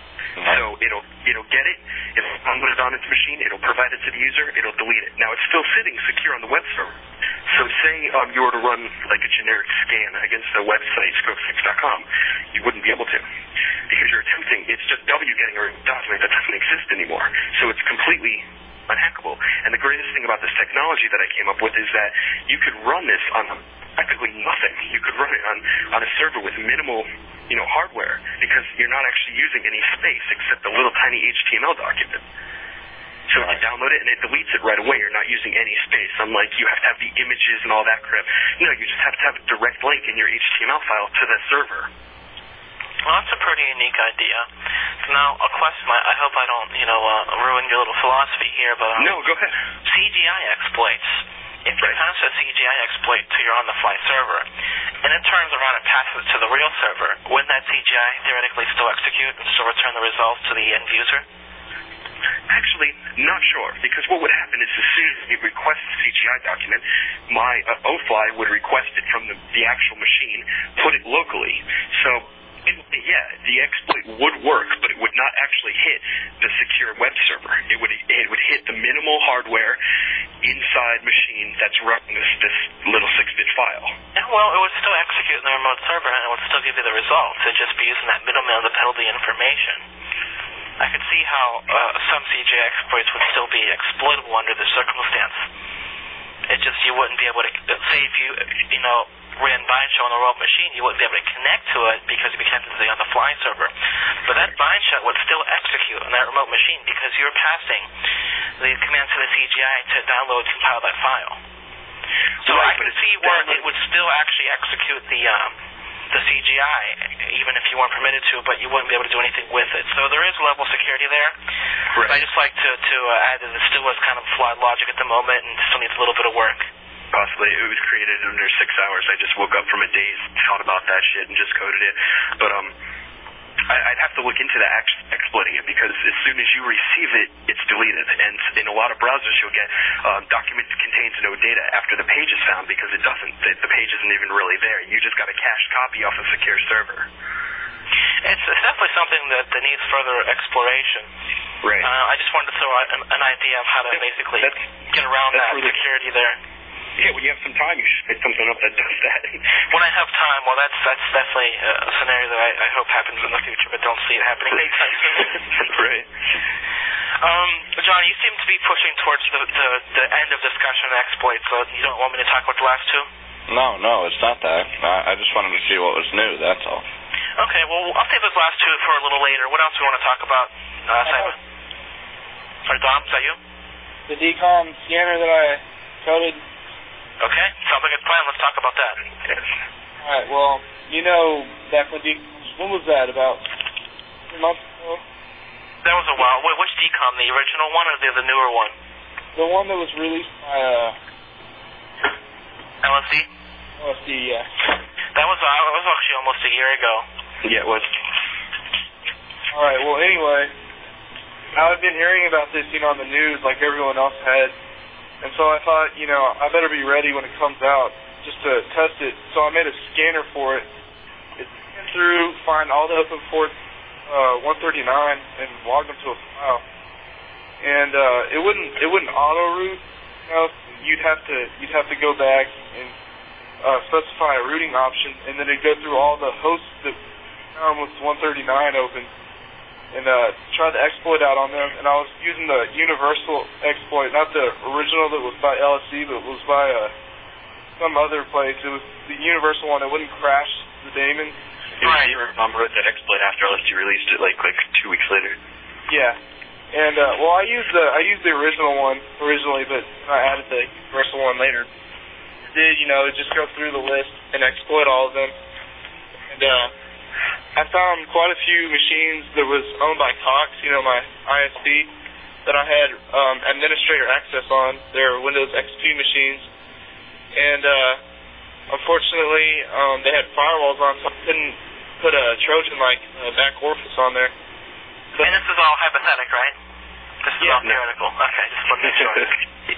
C: So it'll it'll get it, it'll download it on its machine, it'll provide it to the user, it'll delete it. Now, it's still sitting secure on the web server. So say um, you were to run like a generic scan against the website scope six dot com, you wouldn't be able to, because you're attempting, it's just wgetting a document that doesn't exist anymore. So it's completely unhackable. And the greatest thing about this technology that I came up with is that you could run this on practically nothing. You could run it on, on a server with minimal, you know, hardware, because you're not actually using any space except a little tiny H T M L document. So right. You download it and it deletes it right away. You're not using any space, unlike you have to have the images and all that crap. No, you just have to have a direct link in your H T M L file to the server.
E: Well, that's a pretty unique idea. So now, a question, I, I hope I don't, you know, uh, ruin your little philosophy here, but... Um,
C: no, go ahead.
E: C G I exploits. If you
C: right.
E: pass a C G I exploit to your on-the-fly server, and it turns around and passes it to the real server, wouldn't that C G I theoretically still execute and still return the results to the end user?
C: Actually, not sure, because what would happen is as soon as you request the C G I document, my uh, OFly would request it from the, the actual machine, put it locally. So... It, yeah, the exploit would work, but it would not actually hit the secure web server. It would it would hit the minimal hardware inside machine that's running this, this little six-bit file.
E: Yeah, well, it would still execute in the remote server, and it would still give you the results. It'd just be using that middleman to peddle the information. I could see how uh, some C G I exploits would still be exploitable under the circumstance. It just, you wouldn't be able to, say if you, you know, ran BindShell on a remote machine, you wouldn't be able to connect to it because you'd be connected to the on the fly server. But that BindShell would still execute on that remote machine because you're passing the commands to the C G I to download and compile that file. So right, I can see where it would still actually execute the um, the C G I, even if you weren't permitted to, but you wouldn't be able to do anything with it. So there is a level of security there.
C: Right.
E: But I just like to, to uh, add that it still is kind of flawed logic at the moment and still needs a little bit of work.
C: Possibly. It was created under six hours. I just woke up from a daze, thought about that shit, and just coded it. But um, I, I'd have to look into the ex- exploiting it, because as soon as you receive it, it's deleted. And in a lot of browsers, you'll get um, document contains no data after the page is found, because it doesn't. The, the page isn't even really there. You just got a cached copy off a secure server.
E: It's, it's definitely something that, that needs further exploration.
C: Right.
E: Uh, I just wanted to throw out an, an idea of how to basically
C: that's,
E: get around
C: that's
E: that
C: really,
E: security there.
C: Yeah, when you have some time, you should pick something up that does that.
E: When I have time, well, that's that's definitely a scenario that I, I hope happens in the future, but don't see it happening anytime soon.
C: Right.
E: Um, John, you seem to be pushing towards the, the, the end of discussion on exploits, so you don't want me to talk about the last two?
A: No, no, it's not that. I, I just wanted to see what was new, that's all.
E: Okay, well, I'll save those last two for a little later. What else do we want to talk about, uh, Simon? Sorry, Dom, is that you?
D: The D COM scanner that I coded.
E: Okay, sounds like a plan. Let's talk about that.
C: Yes.
D: All right, well, you know, back when D when was that, about three months ago?
E: That was a while. Wait, which D COM, the original one or the, the newer one?
D: The one that was released by uh,
E: L S D?
D: L S D, yeah.
E: That was, uh, that was actually almost a year ago.
C: Yeah, it was.
D: All right, well, anyway, I've been hearing about this, you know, on the news like everyone else had. And so I thought, you know, I better be ready when it comes out just to test it. So I made a scanner for it. It scanned through, find all the open ports, uh, one thirty-nine, and log them to a file. And uh, it wouldn't it wouldn't auto root. You know, you'd have to you'd have to go back and uh, specify a rooting option, and then it'd go through all the hosts that found with one thirty-nine open, and uh, try to exploit out on them. And I was using the universal exploit, not the original that was by L S D, but was by uh, some other place. It was the universal one that wouldn't crash the daemon.
C: Right. You remember that exploit after L S D released it, like like two weeks later.
D: Yeah. And uh, well, I used the I used the original one originally, but I added the universal one later. It did, you know, just go through the list and exploit all of them. And uh, I found quite a few machines that was owned by Cox, you know, my I S P, that I had um, administrator access on. They're Windows X P machines. And uh, unfortunately, um, they had firewalls on, so I couldn't put a Trojan like uh, back orifice on there.
E: But, and this is all hypothetic, right? This is
D: yeah,
E: all theoretical. No. Okay, just want to make sure.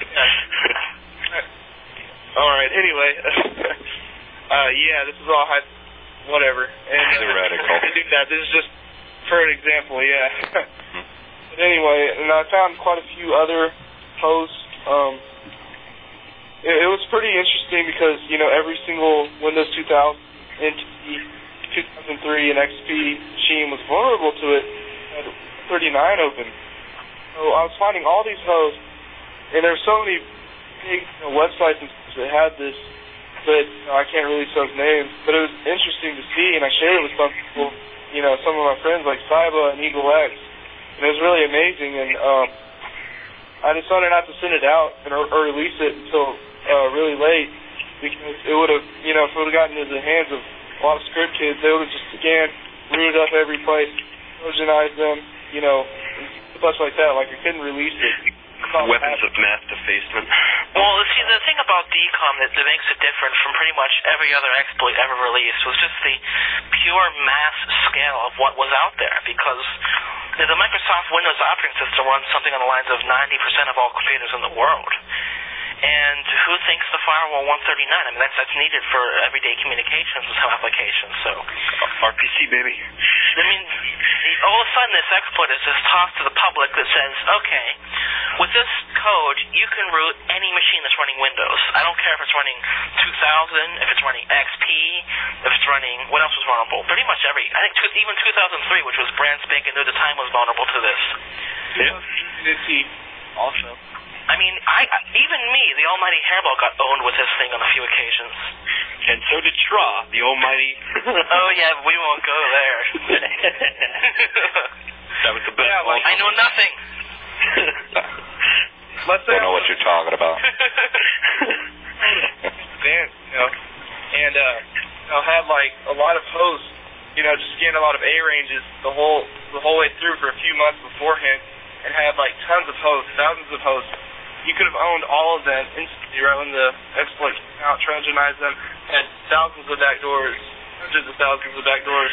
D: All right, anyway. uh, yeah, this is all hypothetical. Whatever. And, uh,
A: theoretical.
D: I do that. This is just for an example, yeah. But anyway, and I found quite a few other posts. Um, it, it was pretty interesting because, you know, every single Windows two thousand, N T, two thousand three, and X P machine was vulnerable to it. It had thirty-nine open. So I was finding all these hosts, and there were so many big you know, websites that had this, but you know, I can't release those names. But it was interesting to see, and I shared it with some people, you know, some of my friends like Cyba and Eagle X, and it was really amazing. And um, I decided not to send it out and or, or release it until uh, really late, because it would have, you know, if it would have gotten into the hands of a lot of script kids, they would have just again rooted up every place, Trojanized them, you know, and stuff like that. Like I couldn't release it.
C: Weapons of mass defacement.
E: Well, see, the thing about D COM that, that makes it different from pretty much every other exploit ever released was just the pure mass scale of what was out there, because the, the Microsoft Windows operating system runs something on the lines of ninety percent of all computers in the world. And who thinks the firewall one thirty-nine? I mean, that's that's needed for everyday communications with some applications. So
C: R P C, baby.
E: I mean, all of a sudden this exploit is just tossed to the public that says, okay, with this code, you can root any machine that's running Windows. I don't care if it's running two thousand, if it's running X P, if it's running, what else was vulnerable? Pretty much every, I think two, even two thousand three, which was brand spanking new at the time, was vulnerable to this.
D: Yeah. Also.
E: I mean, I, I even me, the almighty Hairball, got owned with this thing on a few occasions.
C: And so did Tra, the almighty...
E: Oh, yeah, we won't go there.
C: That was the best
D: yeah, like,
E: I know nothing.
A: Let's say don't know what you're talking about.
D: Advanced, you know, and uh, I'll have like a lot of hosts, you know, just scan a lot of A ranges the whole the whole way through for a few months beforehand, and have like tons of hosts, thousands of hosts. You could have owned all of them instantly right when the exploit came out, Trojanized them, had thousands of backdoors, hundreds of thousands of backdoors.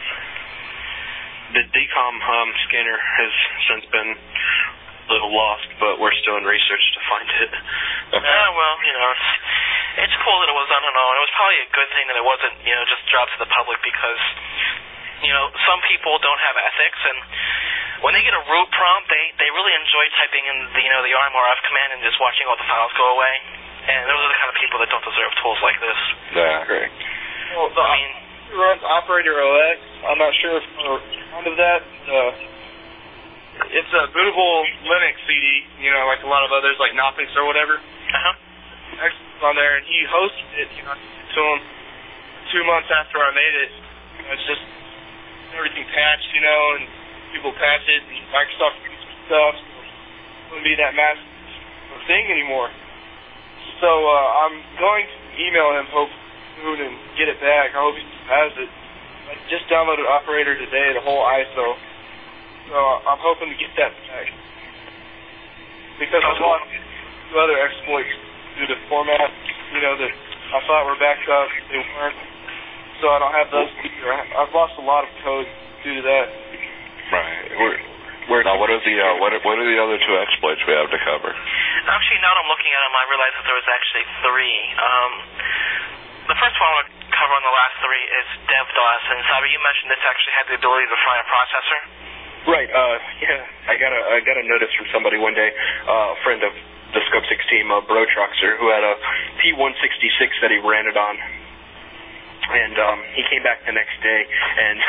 C: The D COM um, scanner has since been a little lost, but we're still in research to find it.
E: Yeah, well, you know, it's, it's cool that it was done on our own. It was probably a good thing that it wasn't, you know, just dropped to the public because, you know, some people don't have ethics, and when they get a root prompt, they, they really enjoy typing in the, you know, the R M R F command and just watching all the files go away. And those are the kind of people that don't deserve tools like this.
A: Yeah, great.
D: Well, the,
E: I mean,
D: it runs Operator O S. I'm not sure if you're fond of that. Uh, it's a bootable Linux C D, you know, like a lot of others, like Knoppix or whatever.
E: Uh-huh.
D: It's on there, and he hosted it, you know, to him two months after I made it. You know, it's just everything patched, you know, and people patch it, and Microsoft stuff. So it wouldn't be that massive thing anymore. So uh, I'm going to email him, hope soon, and get it back. I hope he has it. I just downloaded Operator today, the whole I S O. So I'm hoping to get that back. Because I've lost two other exploits due to format, you know, that I thought were backed up. They weren't. So I don't have those either. I've lost a lot of code due to that.
A: Right. We're, we're now, what are the uh, what are, what are the other two exploits we have to cover?
E: Actually, now that I'm looking at them, I realize that there was actually three. Um, the first one I want to cover on the last three is DevDOS. And Cyber, you mentioned this actually had the ability to fry a processor.
F: Right. Uh, yeah. I got a I got a notice from somebody one day, uh, a friend of the Scope six team, uh, Bro Truxer, who had a P one sixty-six that he ran it on. And um, he came back the next day, and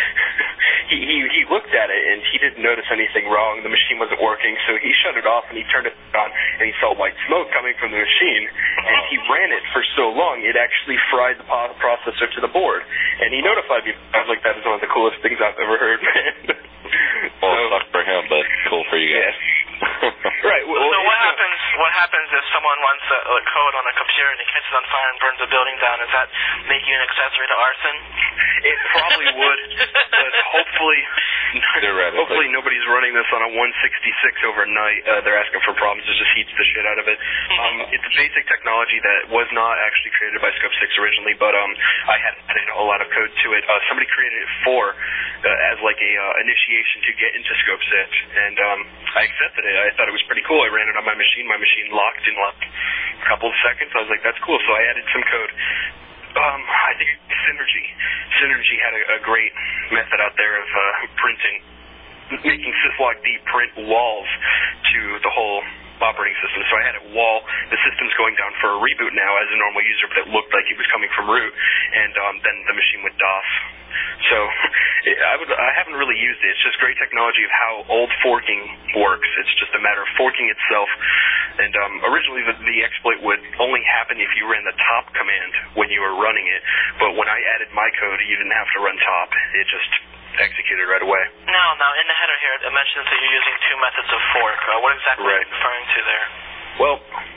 F: he, he he looked at it, and he didn't notice anything wrong. The machine wasn't working, so he shut it off, and he turned it on, and he saw white smoke coming from the machine. And he ran it for so long, it actually fried the processor to the board. And he notified me. I was like, that is one of the coolest things I've ever heard, man.
A: Well, it sucked for him, but cool for you guys.
F: Right. Well,
E: so what happens? What happens if someone runs a, a code on a computer and it catches on fire and burns a building down? Does that make you an accessory to arson?
C: It probably would, but hopefully, hopefully nobody's running this on a one sixty-six overnight. Uh, they're asking for problems. It just heats the shit out of it. Um, it's a basic technology that was not actually created by Scope six originally, but um, I had added a lot of code to it. Uh, somebody created it for uh, as like a uh, initiation to get into Scope six, and um, I accepted it. I thought it was pretty cool. I ran it on my machine. My machine locked in like a couple of seconds. I was like, that's cool. So I added some code. Um, I think Synergy. Synergy had a, a great method out there of uh, printing, making syslog-D print walls to the whole operating system. So I had it wall, the system's going down for a reboot now as a normal user, but it looked like it was coming from root, and um, then the machine would DOS. So it, I, would, I haven't really used it. It's just great technology of how old forking works. It's just a matter of forking itself. And um, originally the, the exploit would only happen if you ran the top command when you were running it. But when I added my code, you didn't have to run top. It just executed right away.
E: No, now in the header here it mentions that you're using two methods of fork. Uh, what exactly
C: right.
E: are you referring to there?
C: Well,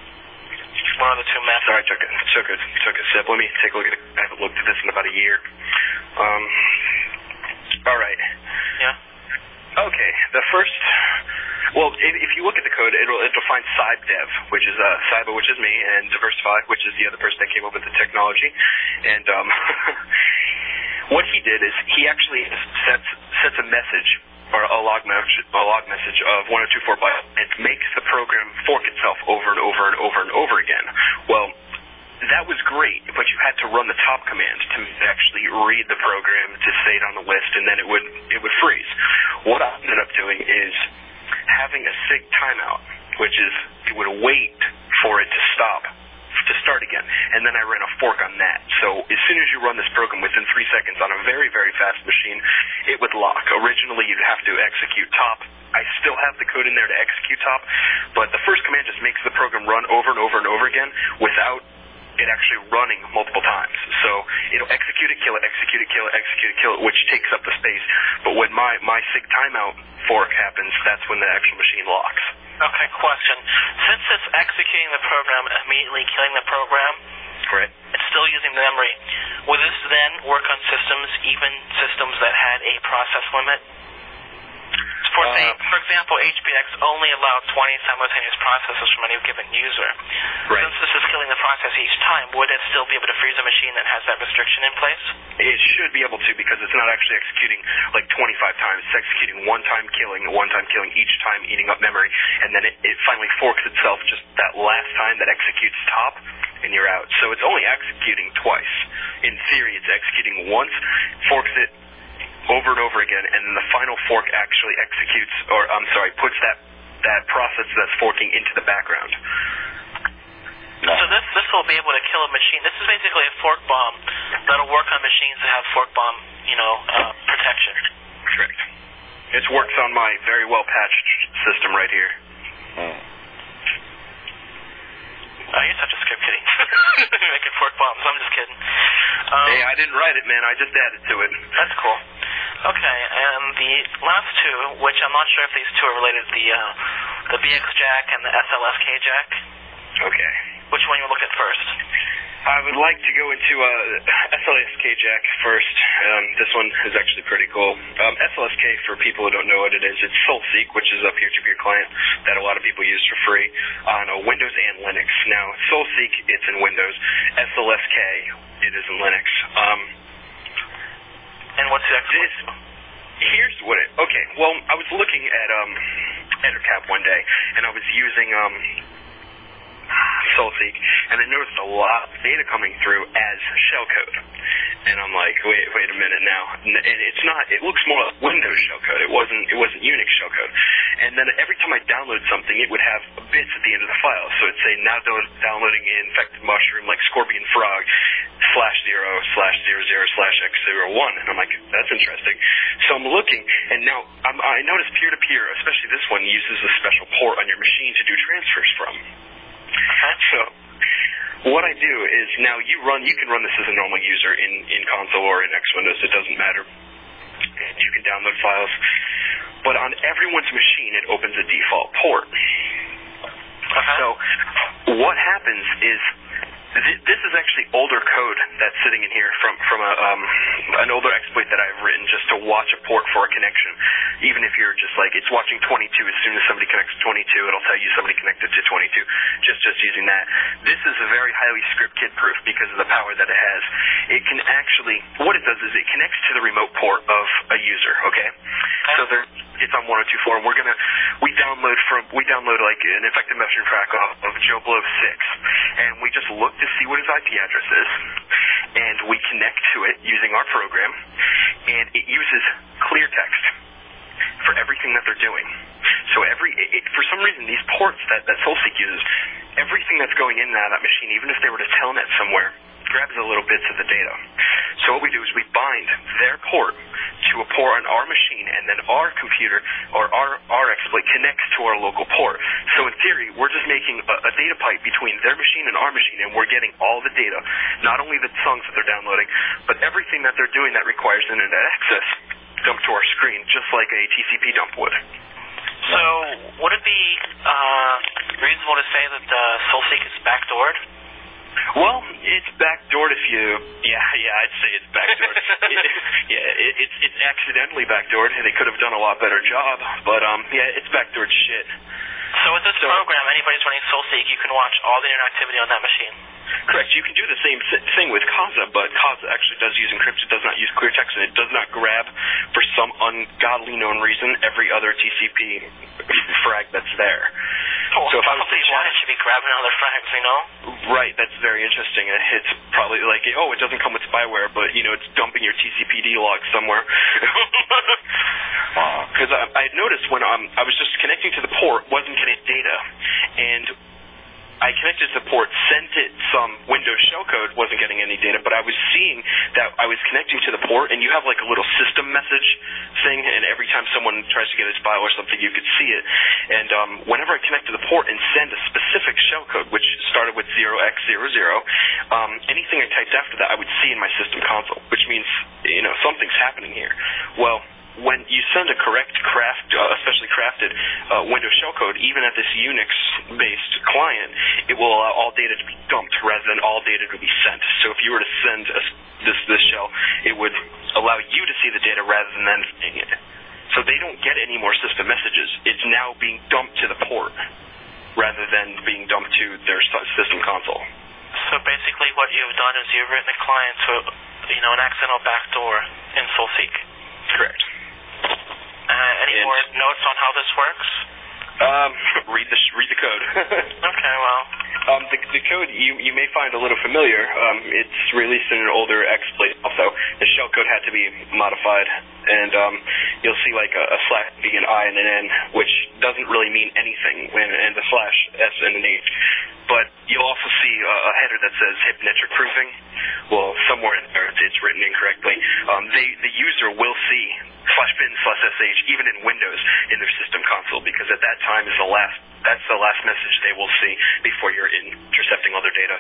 E: what are the two methods?
C: Sorry, I took a, took a, took a sip. Let me take a look at it. I haven't looked at this in about a year. Um, all right.
E: Yeah.
C: Okay. The first, well, if, if you look at the code, it'll it'll find CybDev, which is uh, Cyber, which is me, and Diversify, which is the other person that came up with the technology. And um, what he did is he actually sets sets a message or a log message, a log message of one oh two four bytes. It makes the program fork itself over and over and over and over again. Well, that was great, but you had to run the top command to actually read the program to say it on the list, and then it would it would freeze. What I ended up doing is having a sig timeout which is it would wait for it to stop, to start again. And then I ran a fork on that. So as soon as you run this program, within three seconds on a very, very fast machine, it would lock. Originally, you'd have to execute top. I still have the code in there to execute top, but the first command just makes the program run over and over and over again without it actually running multiple times. So it'll execute it, kill it, execute it, kill it, execute it, kill it, which takes up the space. But when my, my sig timeout fork happens, that's when the actual machine locks.
E: Okay, question. Since it's executing the program, immediately killing the program,
C: right,
E: it's still using the memory, would this then work on systems, even systems that had a process limit? For, say,
C: uh,
E: for example, H B X only allowed twenty simultaneous processes from any given user.
C: Right.
E: Since this is killing the process each time, would it still be able to freeze a machine that has that restriction in place?
C: It should be able to, because it's not actually executing like twenty-five times. It's executing one time killing, one time killing, each time eating up memory, and then it, it finally forks itself just that last time that executes top, and you're out. So it's only executing twice. In theory, it's executing once, forks it over and over again, and then the final fork actually executes, or I'm sorry, puts that, that process that's forking into the background.
E: No. So this this will be able to kill a machine. This is basically a fork bomb that'll work on machines that have fork bomb, you know, uh, protection.
C: Correct. It works on my very well patched system right here.
A: Hmm.
E: Oh, you're such a script kiddie. Making fork bombs. I'm just kidding. Um,
C: hey, I didn't write it, man. I just added to it.
E: That's cool. Okay, and the last two, which I'm not sure if these two are related, the uh, the B X jack and the S L S K jack.
C: Okay.
E: Which one you look at first?
C: I would like to go into uh, S L S K jack first. Um, this one is actually pretty cool. Um, S L S K, for people who don't know what it is, it's SoulSeek, which is a peer-to-peer client that a lot of people use for free on uh, Windows and Linux. Now, SoulSeek, it's in Windows. S L S K, it is in Linux. Um,
E: and what's the exploit?
C: Here's what it... Okay, well, I was looking at um, EtherCap one day, and I was using... Um, SoulSeek, and I noticed a lot of data coming through as shellcode. And I'm like, wait, wait a minute now. And it's not, it looks more like Windows shellcode. It wasn't, it wasn't Unix shellcode. And then every time I download something, it would have bits at the end of the file. So it'd say, now downloading infected mushroom, like scorpion frog, slash zero, slash zero, zero, slash x zero one. And I'm like, that's interesting. So I'm looking, and now I'm, I notice peer-to-peer, especially this one, uses a special port on your machine to do transfers from. So what I do is now you run, you can run this as a normal user in, in console or in X Windows, it doesn't matter. You can download files. But on everyone's machine, it opens a default port.
E: Uh-huh.
C: So what happens is, this is actually older code that's sitting in here from from a, um, an older exploit that I've written just to watch a port for a connection. Even if you're just like, it's watching twenty-two, as soon as somebody connects to twenty-two, it'll tell you somebody connected to twenty-two, just, just using that. This is a very highly script kid proof because of the power that it has. It can actually, what it does is it connects to the remote port of a user, okay? So there, it's on one oh two dot four, and we're gonna, we download from, we download like an infected mushroom track off of Joe Blow six, and we just look to see what his I P address is, and we connect to it using our program, and it uses clear text for everything that they're doing. So every, it, for some reason, these ports that, that SoulSeek uses, everything that's going in and out of that machine, even if they were to telnet somewhere, grabs a little bits of the data. So what we do is we bind their port to a port on our machine, and then our computer or our, our exploit connects to our local port. So in theory, we're just making a, a data pipe between their machine and our machine, and we're getting all the data, not only the songs that they're downloading, but everything that they're doing that requires internet access dumped to our screen, just like a T C P dump would.
E: So would it be uh, reasonable to say that uh, SoulSeek is backdoored?
C: Well, it's backdoored if you, yeah, yeah, I'd say it's backdoored. it, yeah, it, it's it's accidentally backdoored, and they could have done a lot better job, but um, yeah, it's backdoored shit.
E: So with this so, program, anybody's running SoulSeek, you can watch all the internet activity on that machine.
C: Correct. You can do the same thing with Kaza, but Kaza actually does use encrypt. It does not use clear text, and it does not grab, for some ungodly known reason, every other T C P frag that's there.
E: Oh,
C: so if I was
E: probably why it should be grabbing other frags, you know?
C: Right, that's very interesting. It's probably like, oh, it doesn't come with spyware, but, you know, it's dumping your T C P D log somewhere. Because I, I had noticed when um, I was just connecting to the port, wasn't getting data, and I connected to the port, sent it some Windows shellcode, wasn't getting any data, but I was seeing that I was connecting to the port, and you have like a little system message thing, and every time someone tries to get a file or something, you could see it. And um, whenever I connect to the port and send a specific shellcode, which started with zero x zero zero, um, anything I typed after that, I would see in my system console, which means, you know, something's happening here. Well, when you send a correct craft, uh, especially crafted uh, Windows shellcode, even at this Unix-based client, it will allow all data to be dumped rather than all data to be sent. So if you were to send a, this this shell, it would allow you to see the data rather than them seeing it. So they don't get any more system messages. It's now being dumped to the port rather than being dumped to their system console.
E: So basically what you've done is you've written a client to, you know, an accidental backdoor in SoulSeek.
C: Correct.
E: Uh, any
C: and,
E: more notes on how this works?
C: Um, read the read the code.
E: Okay, well.
C: Um, the, the code you you may find a little familiar. Um, it's released in an older exploit. Also, the shellcode had to be modified, and um, you'll see like a, a slash B, an I, and an N, which doesn't really mean anything, when and the slash S and an H. But you'll also see a, a header that says hypnotic proofing. Well, somewhere in there it's written incorrectly. Um, they the user will see slash bin slash sh even in Windows in their system console, because at that time is the last that's the last message they will see before you're intercepting other data.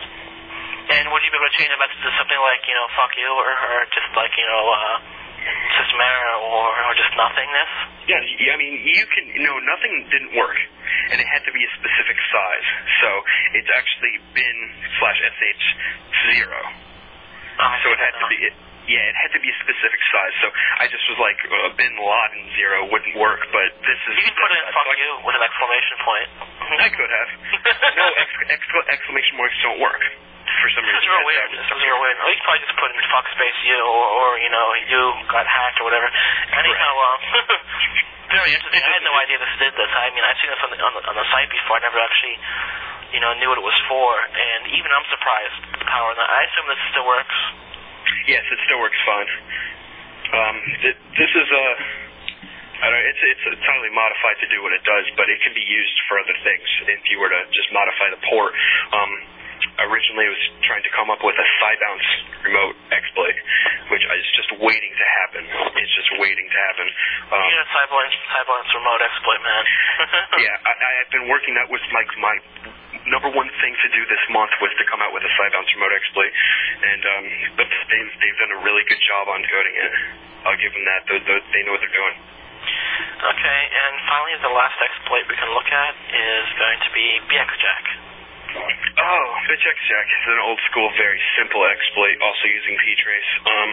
E: And would you be able to change the message to something like, you know, fuck you, or, or just like, you know, uh, system error, or, or just nothingness?
C: Yeah, I mean, you can, no, nothing didn't work, and it had to be a specific size. So it's actually bin slash sh zero.
E: Oh,
C: so it had to be, it, yeah, it had to be a specific size. So I just was like, uh, bin Laden zero wouldn't work, but this is...
E: You can put in
C: uh,
E: fuck
C: so
E: you with an exclamation point.
C: I could have. No, ex, ex, exclamation marks don't work. For some reason.
E: This is real weird. This is real weird. Or you could probably just put in fuck space you, or, or you know, you got hacked or whatever. Anyhow, um, very interesting. I had no idea this did this. I mean, I've seen this on the, on the, on the site before. I never actually, you know, knew what it was for. And even I'm surprised at the power. And I assume this still works.
C: Yes, it still works fine. Um, th this is a... I don't know, it's, it's entirely modified to do what it does, but it can be used for other things if you were to just modify the port. Um, originally, I was trying to come up with a Cybounce remote exploit, which is just waiting to happen. It's just waiting to happen. Um,
E: you get a Cybounce, Cybounce remote exploit, man.
C: Yeah, I, I've been working. That was like my number one thing to do this month was to come out with a Cybounce remote exploit, and um, but they've, they've done a really good job on coding it. I'll give them that. They, they know what they're doing.
E: Okay, and finally, the last exploit we can look at is going to be bxjack.
C: Oh, bxjack is an old school, very simple exploit, also using ptrace. Um,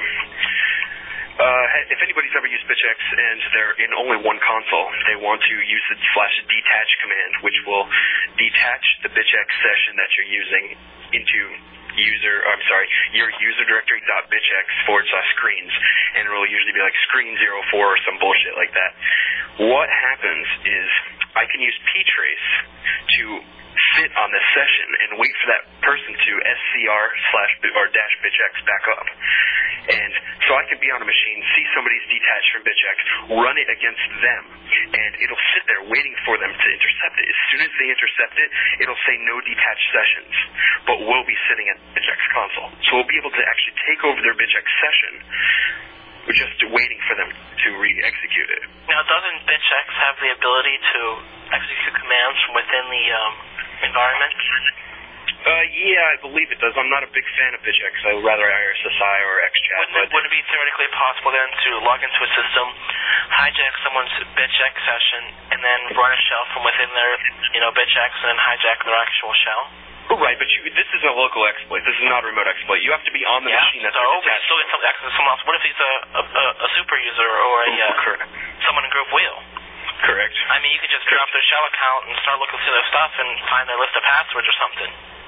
C: uh, if anybody's ever used bxjack and they're in only one console, they want to use the slash detach command, which will detach the bxjack session that you're using into user, I'm sorry, your user directory dot bxjack forward slash screens, and it will usually be like screen zero four or some bullshit like that. What happens is I can use ptrace to sit on this session and wait for that person to scr slash or dash bxjack back up. And so I can be on a machine, see somebody's detached from bxjack, run it against them, and it'll sit there waiting for them to intercept it. As soon as they intercept it, it'll say no detached sessions, but we'll be sitting at bxjack's console. So we'll be able to actually take over their bxjack session. We're just waiting for them to re-execute it.
E: Now, doesn't bxjack have the ability to execute commands from within the um, environment?
C: Uh, yeah, I believe it does. I'm not a big fan of bxjack, so I would rather I R S S I or xchat.
E: Wouldn't it, would it be theoretically possible then to log into a system, hijack someone's bxjack session, and then run a shell from within their, you know, bxjacks and then hijack their actual shell?
C: Right, but you, this is a local exploit. This is not a remote exploit. You have to be on the
E: yeah,
C: machine that's
E: so
C: attached.
E: So it's some access to someone else. What if he's a, a, a super user or a uh, someone in group wheel?
C: Correct.
E: I mean, you could just drop their shell account and start looking through their stuff and find their list of passwords or something.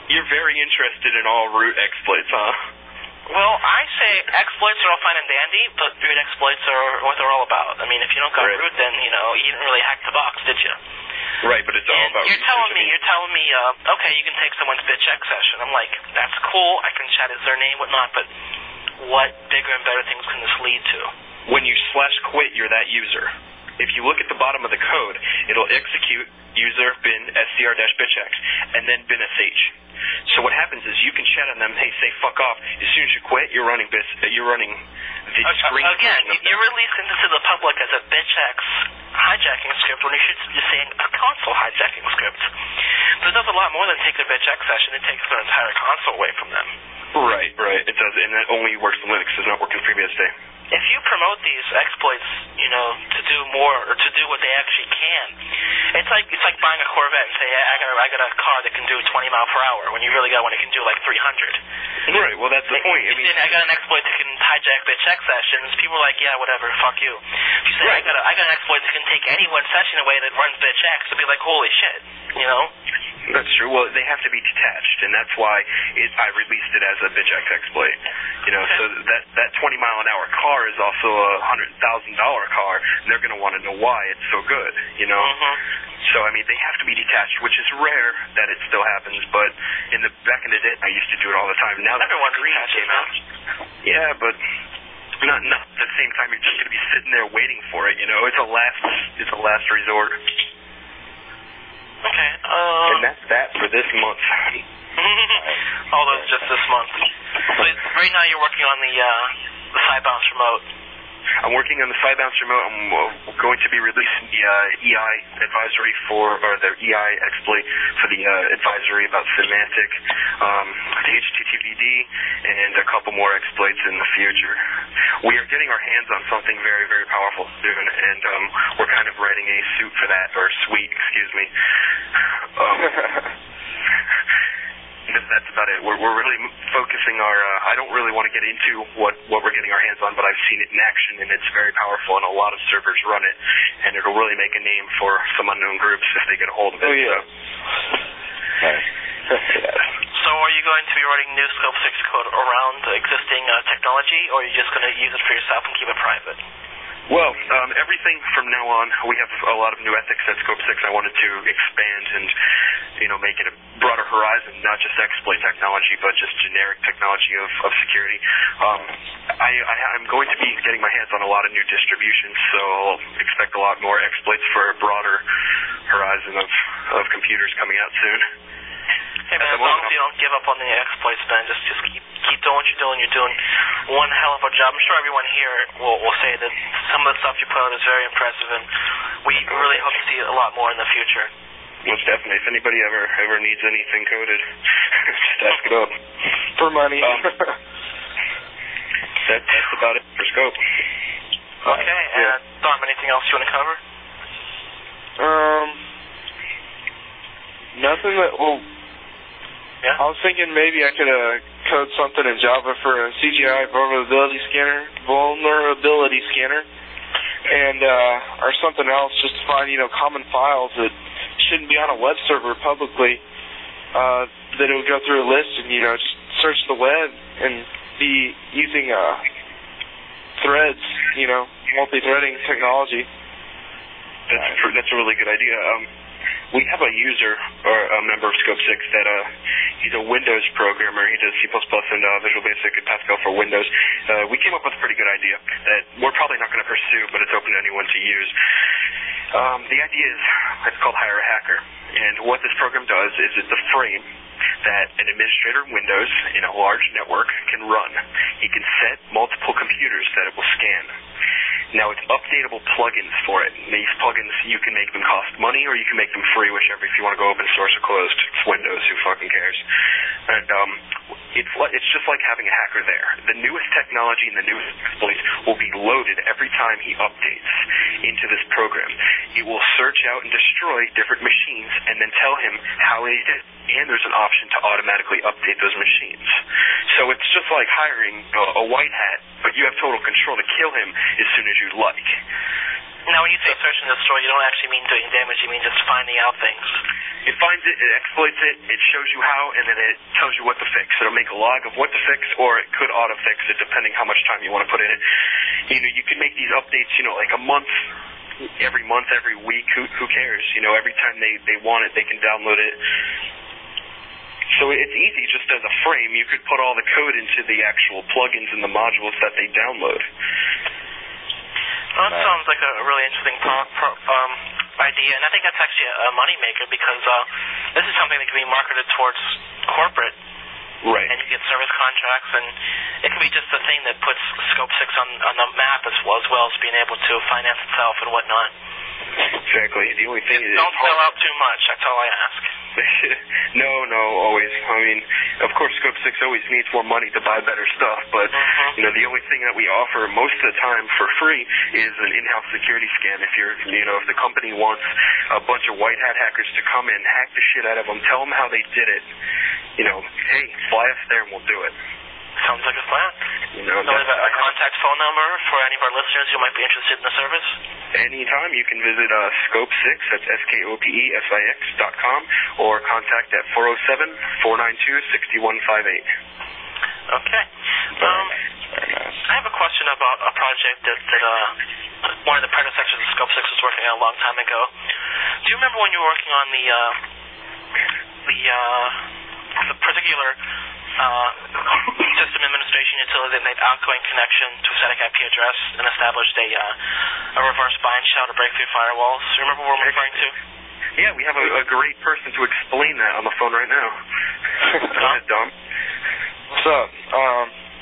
C: you're very interested in all root exploits, huh?
E: Well, I say exploits are all fine and dandy, but root exploits are what they're all about. I mean, if you don't got
C: right.
E: root, then, you know, you didn't really hack the box, did you?
C: Right, but it's all
E: and
C: about
E: you're telling me,
C: research.
E: you're telling me, uh, okay, you can take someone's bitcheck session. I'm like, that's cool, I can chat as their name, whatnot, but what bigger and better things can this lead to?
C: When you slash quit, you're that user. If you look at the bottom of the code, it'll execute user bin str-bitchex and then bin sh. So what happens is you can chat on them, hey, say fuck off. As soon as you quit, you're running bis, you're running the
E: uh,
C: screen.
E: Again, you're releasing this to the public as a bitchex hijacking script when you should be saying a console hijacking script. But it does a lot more than take their bitchex session. It takes their entire console away from them.
C: Right, right. It does, and it only works in Linux. It does not work in FreeBSD.
E: If you promote these exploits, you know, to do more or to do what they actually can, it's like it's like buying a Corvette and say, I got a, I got a car that can do twenty miles per hour when you really got one that can do like three hundred.
C: Right. Well, that's the point. I mean,
E: I got an exploit that can hijack bitchex sessions. People are like, yeah, whatever, fuck you. If you say, right. I got a, I got an exploit that can take any one session away that runs bitchex, it'll be like, holy shit, you know.
C: That's true. Well, they have to be detached, and that's why it, I released it as a bitchex exploit. You know, okay. So that that twenty mile an hour car is also a hundred thousand dollar car, and they're going to want to know why it's so good. You know,
E: mm-hmm.
C: So I mean, they have to be detached, which is rare that it still happens. But in the back in the day, I used to do it all the time. Now that
E: everyone
C: Green came out, yeah, but. Not, not at the same time. You're just going to be sitting there waiting for it. You know, it's a last, it's a last resort.
E: Okay. Uh,
C: and that's that for this month.
E: All those just this month. So right now you're working on the uh, the Cybounce remote.
C: I'm working on the Cybounce remote. I'm uh, going to be releasing the uh, E I advisory for, or the E I exploit for the uh, advisory about Symantec, um, the H T T P D, and a couple more exploits in the future. We are getting our hands on something very, very powerful soon, and um, we're kind of writing a suit for that, or suite, excuse me. Um, That's about it. We're, we're really focusing our, uh, I don't really want to get into what, what we're getting our hands on, but I've seen it in action, and it's very powerful, and a lot of servers run it, and it'll really make a name for some unknown groups if they get a hold of it.
F: Oh, yeah.
C: So.
E: So are you going to be writing new Scope six code around the existing uh, technology, or are you just going to use it for yourself and keep it private?
C: Well, um, everything from now on, we have a lot of new ethics at Scope six. I wanted to expand and, you know, make it a broader horizon, not just exploit technology, but just generic technology of, of security. Um, I, I, I'm going to be getting my hands on a lot of new distributions, so I'll expect a lot more exploits for a broader horizon of, of computers coming out soon.
E: Hey man, as long as you don't give up on the exploits, man, just just keep keep doing what you're doing. You're doing one hell of a job. I'm sure everyone here will will say that some of the stuff you put out is very impressive, and we really hope to see a lot more in the future.
C: Most definitely. If anybody ever ever needs anything coded, just ask it up.
F: For money.
C: Um, that, that's about it for Scope.
E: Okay,
C: yeah.
E: and Dom, anything else you want to cover?
F: Um, nothing that, well,
E: yeah?
F: I was thinking maybe I could uh, code something in Java for a C G I vulnerability scanner, vulnerability scanner, and uh, or something else, just to find, you know, common files that shouldn't be on a web server publicly, uh, that it would go through a list and, you know, just search the web and be using uh, threads, you know, multi-threading technology.
C: That's a, that's a really good idea. Um, we have a user, or a member of Scope six, that uh, he's a Windows programmer. He does C plus plus and uh, Visual Basic and Pascal for Windows. Uh, we came up with a pretty good idea that we're probably not going to pursue, but it's open to anyone to use. Um, the idea is, it's called Hire a Hacker. And what this program does is it's a frame that an administrator of Windows in a large network can run. He can set multiple computers that it will scan. Now, it's updatable plugins for it. These plugins, you can make them cost money or you can make them free, whichever, if you want to go open source or closed. It's Windows, who fucking cares? And um, it's, it's just like having a hacker there. The newest technology and the newest exploits will be loaded every time he updates into this program. It will search out and destroy different machines and then tell him how he did. And there's an option to automatically update those machines. So it's just like hiring a, a white hat, but you have total control to kill him as soon as you'd like.
E: Now, when you say search and destroy, you don't actually mean doing damage. You mean just finding out things.
C: it finds it, it exploits it, it shows you how, and then it tells you what to fix. It'll make a log of what to fix, or it could auto-fix it depending how much time you want to put in it. You know, you can make these updates, you know, like a month, every month, every week. Who, who cares? You know, every time they, they want it, they can download it. So it's easy just as a frame. You could put all the code into the actual plugins and the modules that they download.
E: Well, that sounds like a really interesting pro, pro, um, idea, and I think that's actually a moneymaker because uh, this is something that can be marketed towards corporate.
C: Right.
E: And you get service contracts, and it can be just the thing that puts Scope six on, on the map as well, as well as being able to finance itself and whatnot.
C: Exactly. The only thing
E: Just
C: is...
E: Don't sell out too much, that's all I ask.
C: no, no, always. I mean, of course, Scope six always needs more money to buy better stuff, but,
E: mm-hmm.
C: you know, the only thing that we offer most of the time for free is an in-house security scan. If you're, you know, if the company wants a bunch of white hat hackers to come in, hack the shit out of them, tell them how they did it, you know, hey, fly us there and we'll do it.
E: Sounds like a plan.
C: You know,
E: so leave a, a contact phone number for any of our listeners who might be interested in the service?
C: Anytime. You can visit uh, Scope six, that's S K O P E S I X dot com, or contact at four oh seven, four nine two, six one five eight.
E: Okay. Um, I have a question about a project that, that uh, one of the predecessors of Scope six was working on a long time ago. Do you remember when you were working on the, uh, the, uh, the particular... Uh, system administration utility that made outgoing connection to a static I P address and established a uh, a reverse bind shell to break through firewalls? Remember what I'm referring to?
C: Yeah, we have a, a great person to explain that on the phone right now. Go ahead, Dom.
D: What's up? Um,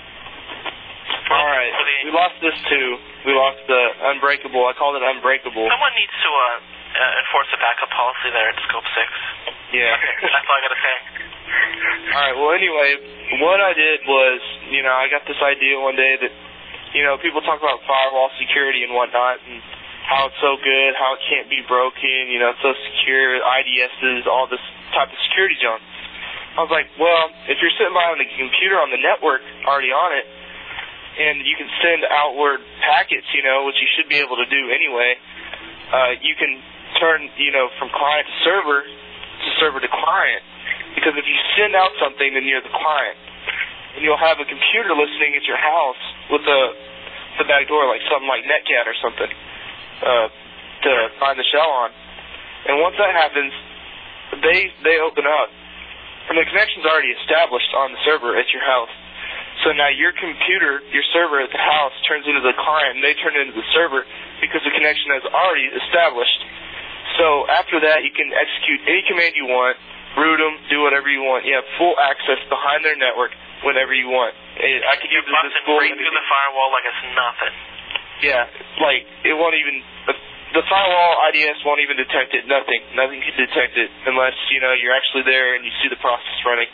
D: all right. We lost this too. We lost the Unbreakable. I called it Unbreakable.
E: Someone needs to uh, uh, enforce a backup policy there at Scope six.
D: Yeah.
E: That's all I got to say.
D: All right, well, anyway, what I did was, you know, I got this idea one day that, you know, people talk about firewall security and whatnot and how it's so good, how it can't be broken, you know, it's so secure, I D Ss, all this type of security junk. I was like, well, if you're sitting behind the computer on the network already on it, and you can send outward packets, you know, which you should be able to do anyway, uh, you can turn, you know, from client to server to server to client. Because if you send out something, then you're the client. And you'll have a computer listening at your house with a the back door, like something like Netcat or something, uh, to find the shell on. And once that happens, they they open up. And the connection's already established on the server at your house. So now your computer, your server at the house, turns into the client, and they turn into the server because the connection is already established. So after that, you can execute any command you want, root them, do whatever you want. You have full access behind their network whenever you want. I could use this as
E: right through the firewall like it's nothing.
D: Yeah, like it won't even the firewall I D S won't even detect it. Nothing, nothing can detect it unless you know you're actually there and you see the process running.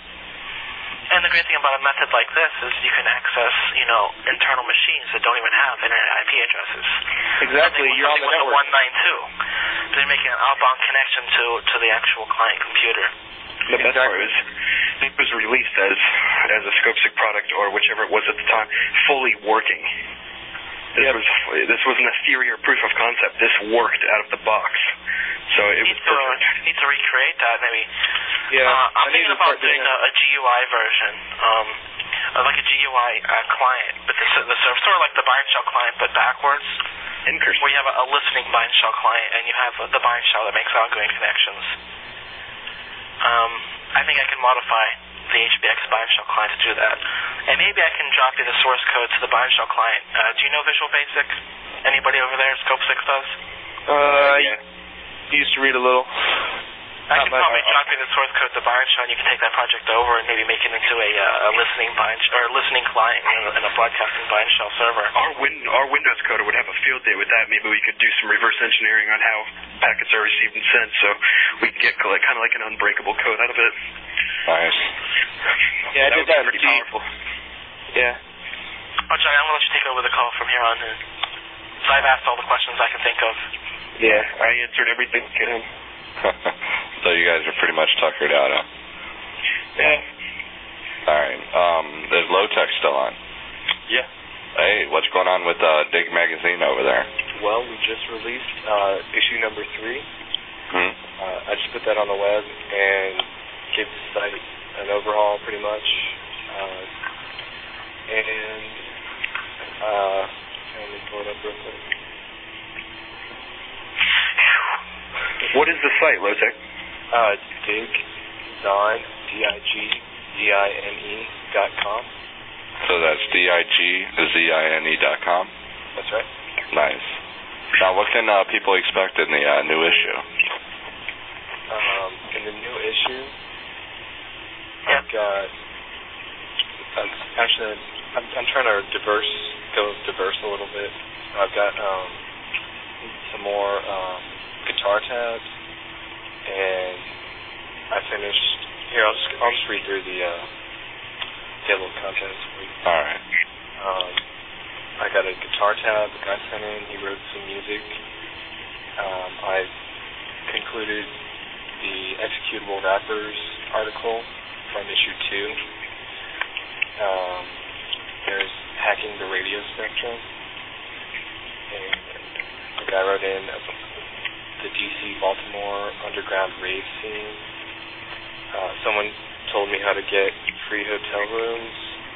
E: And the great thing about a method like this is you can access, you know, internal machines that don't even have internet I P addresses.
D: Exactly,
E: something,
D: you're on the
E: something
D: network.
E: one ninety-two. They're making an outbound connection to to the actual client computer.
C: The best part is, it was released as as a Scope six product or whichever it was at the time, fully working. This yep. was this was an exterior proof of concept. This worked out of the box, so it
E: need
C: was perfect.
E: To, need to recreate that maybe.
D: Yeah,
E: uh, I'm
D: I
E: thinking about doing a, a G U I version, um, like a G U I uh, client, but the, the sort of like the bind shell client, but backwards.
C: Interesting.
E: Where you have a, a listening bind shell client and you have the bind shell that makes outgoing connections. Um, I think I can modify the H B X bind shell client to do that. And maybe I can drop you the source code to the bind shell client. Uh, do you know Visual Basic? Anybody over there Scope six does?
D: Uh, yeah. Used to read a little.
E: I can probably drop you the source code to bind shell and you can take that project over and maybe make it into a, uh, a listening bind sh- or a listening client and a, and a broadcasting bind shell server.
C: Our, win- our Windows coder would have a field day with that. Maybe we could do some reverse engineering on how packets are received and sent, so we could get like, kind of like an unbreakable code out of it.
A: Nice.
D: Yeah, I
C: that
D: did
C: would
D: that
C: be pretty
D: deep.
C: powerful.
D: Yeah.
E: Oh, Johnny, I'm going to let you take over the call from here on in. So I've asked all the questions I can think of.
C: Yeah, I answered everything. Get him.
A: So you guys are pretty much tuckered out, huh?
C: Yeah.
A: All right. Um, is Low-Tech still on?
G: Yeah.
A: Hey, what's going on with uh, Dig Magazine over there?
G: Well, we just released uh, issue number three.
A: Hmm.
G: Uh, I just put that on the web and gave the site an overhaul pretty much. Uh, and uh, let me pull it up real quick.
F: What is the site, Lozak?
G: Uh, digzine, D I G Z I N E dot com.
A: So that's D I G Z I N E dot com?
G: That's right.
A: Nice. Now, what can uh, people expect in the uh, new issue?
G: Um, in the new issue,
E: yeah.
G: I've got, um, actually, I'm, I'm trying to diverse, go diverse a little bit. I've got um, some more um, guitar tabs, and I finished, here, I'll just, I'll just read through the uh, table of contents for you.
A: All right.
G: Um, I got a guitar tab, the guy sent in, he wrote some music. Um, I concluded the executable wrappers article from issue two. Um, there's hacking the radio spectrum. And the guy wrote in the D C Baltimore underground rave scene. Uh, someone told me how to get free hotel rooms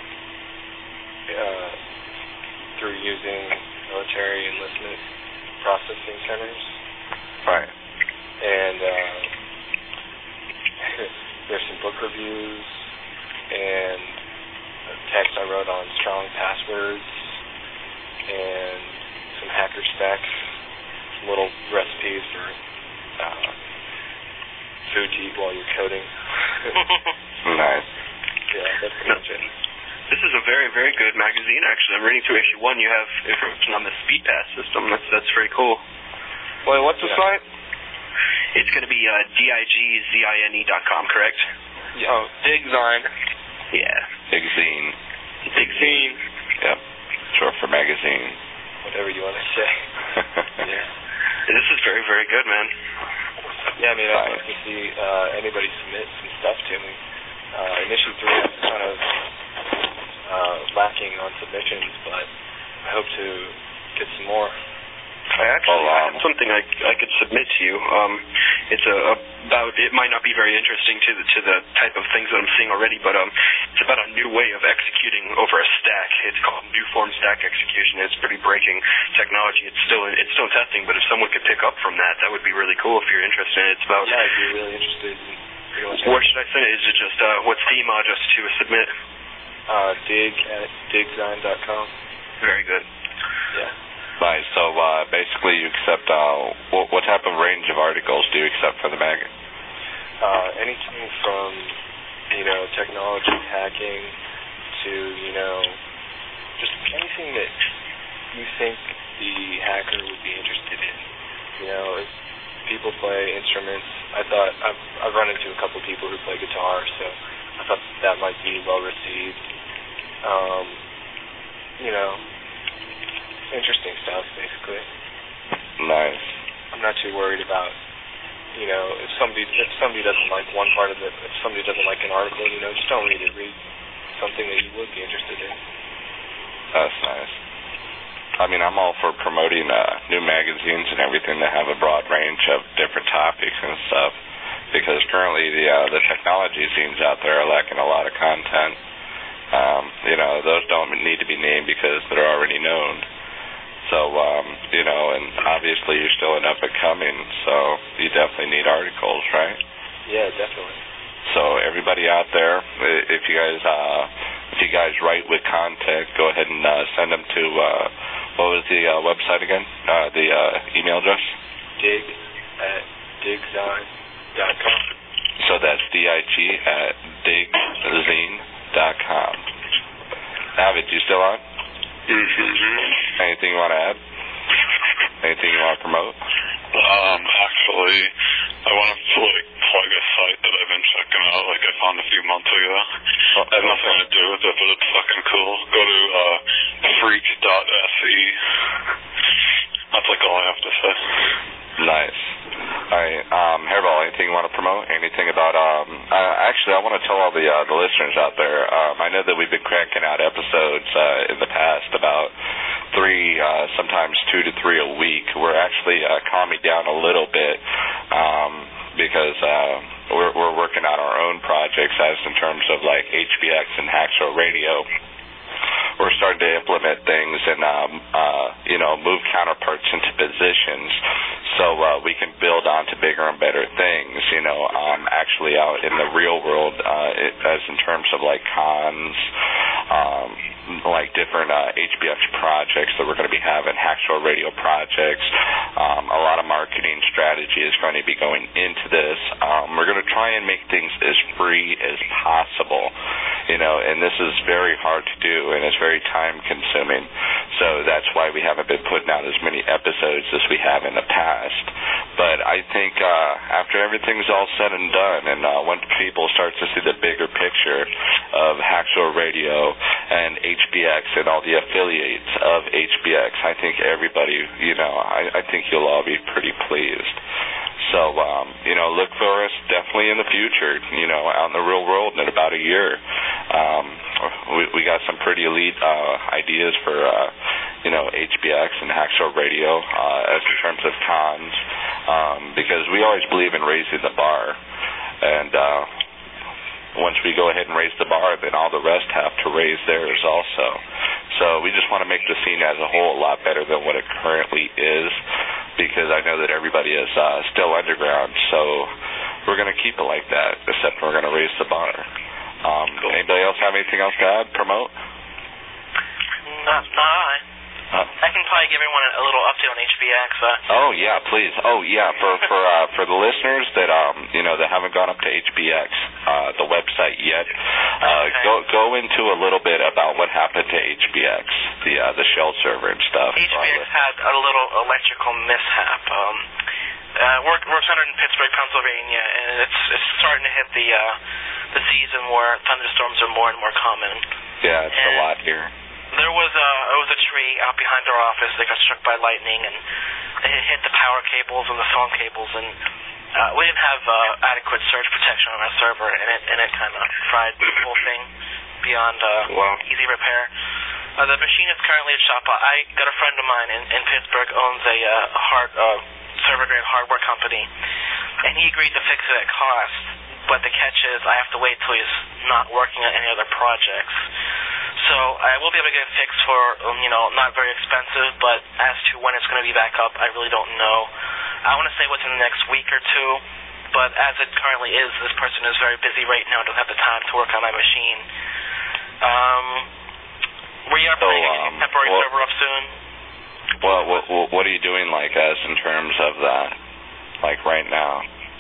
G: uh, through using military enlistment processing centers.
A: Right.
G: And uh, there's some book reviews and a text I wrote on strong passwords and some hacker specs, some little recipes for uh, food to eat while you're coding.
A: Nice.
G: Yeah, that's pretty much it.
C: This is a very, very good magazine, actually. I'm reading through issue one. You have information on the Speed Pass system. That's that's very cool.
F: Wait, what's the
G: Yeah.
F: site?
C: It's going to be uh, D I G Z I N E dot com, correct?
F: Yeah, oh, Digzine.
C: Yeah.
A: Digzine.
C: Digzine.
A: Yep. Short for magazine.
G: Whatever you want to say.
C: Yeah. This is very, very good, man.
G: Yeah, I mean, I'd like to see uh, anybody submit some stuff to me. Uh, in issue three, I was kind of uh, lacking on submissions, but I hope to get some more.
C: I actually
A: Oh, um,
C: have something I I could submit to you. Um, it's a, about it might not be very interesting to the to the type of things that I'm seeing already, but um, it's about a new way of executing over a stack. It's called new form stack execution. It's pretty breaking technology. It's still it's still testing, but if someone could pick up from that, that would be really cool. If you're interested, it's about.
G: Yeah, I'd be really interested in pretty much.
C: Where should I send it? Is it just uh, what's the email address to submit?
G: Uh, dig at digzine dot com.
C: Very good.
G: Yeah.
A: Nice. So uh, basically, you accept uh, what, what type of range of articles do you accept for the mag?
G: Uh, anything from, you know, technology hacking to, you know, just anything that you think the hacker would be interested in. You know, if people play instruments, I thought, I've, I've run into a couple people who play guitar, so I thought that might be well received. Um, you know, interesting stuff, basically.
A: Nice.
G: I'm not too worried about, you know, if somebody if somebody doesn't like one part of it, if somebody doesn't like an article, you know, just don't read it. Read something that you would be interested in.
A: That's nice. I mean, I'm all for promoting uh, new magazines and everything that have a broad range of different topics and stuff, because currently the uh, the technology scenes out there are lacking a lot of content. Um, you know, those don't need to be named because they're already known. So, um, you know, and obviously you're still an up-and-coming, so you definitely need articles, right?
G: Yeah, definitely.
A: So everybody out there, if you guys uh, if you guys write with content, go ahead and uh, send them to, uh, what was the uh, website again? Uh, the uh, email address?
G: Dig at digzine dot com.
A: So that's D I G at digzine dot com. Avid, you still on?
H: Mm-hmm.
A: Anything you want to add? Anything you want to promote?
H: Um, actually, I want to like plug a site that I've been checking out, like I found a few months ago.
A: Oh,
H: I have nothing to do with it, but it's fucking cool. Go to uh, freak dot S E. That's like all I have to say.
A: Nice. All right, um, Hairball, anything you want to promote? Anything about, um, uh, actually, I want to tell all the uh, the listeners out there, um, I know that we've been cranking out episodes uh, in the past, about three, uh, sometimes two to three a week. We're actually uh, calming down a little bit. Um, because uh, we're, we're working on our own projects as in terms of like H B X and Hacksaw Radio. We're starting to implement things and, um, uh, you know, move counterparts into positions so uh, we can build on to bigger and better things, you know, um, actually out in the real world uh, it, as in terms of, like, cons, um, like different uh, H B X projects that we're going to be having, Hacksaw Radio projects. Um, a lot of marketing strategy is going to be going into this. Um, we're going to try and make things as free as possible, you know, and this is very hard to do, and it's very time-consuming. So that's why we haven't been putting out as many episodes as we have in the past. But I think uh, after everything's all said and done, and uh, once people start to see the bigger picture of Hacksaw Radio and H B X and all the affiliates of H B X, I think everybody, you know, I, I think you'll all be pretty pleased. So, um, you know, look for us definitely in the future, you know, out in the real world in about a year. Um, we, we got some pretty elite uh, ideas for, uh, you know, H B X and Hacksaw Radio uh, as in terms of cons, um, because we always believe in raising the bar. And uh, once we go ahead and raise the bar, then all the rest have to raise theirs also. So we just want to make the scene as a whole a lot better than what it currently is, because I know that everybody is uh, still underground, so we're going to keep it like that, except we're going to raise the bar. Um, cool. Anybody else have anything else to add, promote?
E: Not, not I. Huh? I can probably give everyone a, a little update on H B X. Uh.
A: Oh yeah, please. Oh yeah, for for uh, for the listeners that um you know that haven't gone up to H B X, uh, the website yet, uh, okay. go go into a little bit about what happened to H B X, the uh, the shell server and stuff.
E: H B X had a little electrical mishap. Um, uh, we're we're centered in Pittsburgh, Pennsylvania, and it's it's starting to hit the uh, the season where thunderstorms are more and more common.
A: Yeah, it's
E: and
A: a lot here.
E: There was a it was a tree out behind our office that got struck by lightning, and it hit the power cables and the phone cables, and uh, we didn't have uh, adequate surge protection on our server, and it and it kind of fried the whole thing beyond uh,
F: wow.
E: easy repair. Uh, the machine is currently at shop. I got a friend of mine in, in Pittsburgh owns a uh, hard uh, server grade hardware company, and he agreed to fix it at cost. But the catch is I have to wait till he's not working on any other projects. So I will be able to get it fixed for, um, you know, not very expensive, but as to when it's going to be back up, I really don't know. I want to say within the next week or two, but as it currently is, this person is very busy right now, doesn't have the time to work on my machine. Um, we are planning so, um, a temporary well, server up soon.
A: Well, what, what are you doing, like, as in terms of that, like, right now?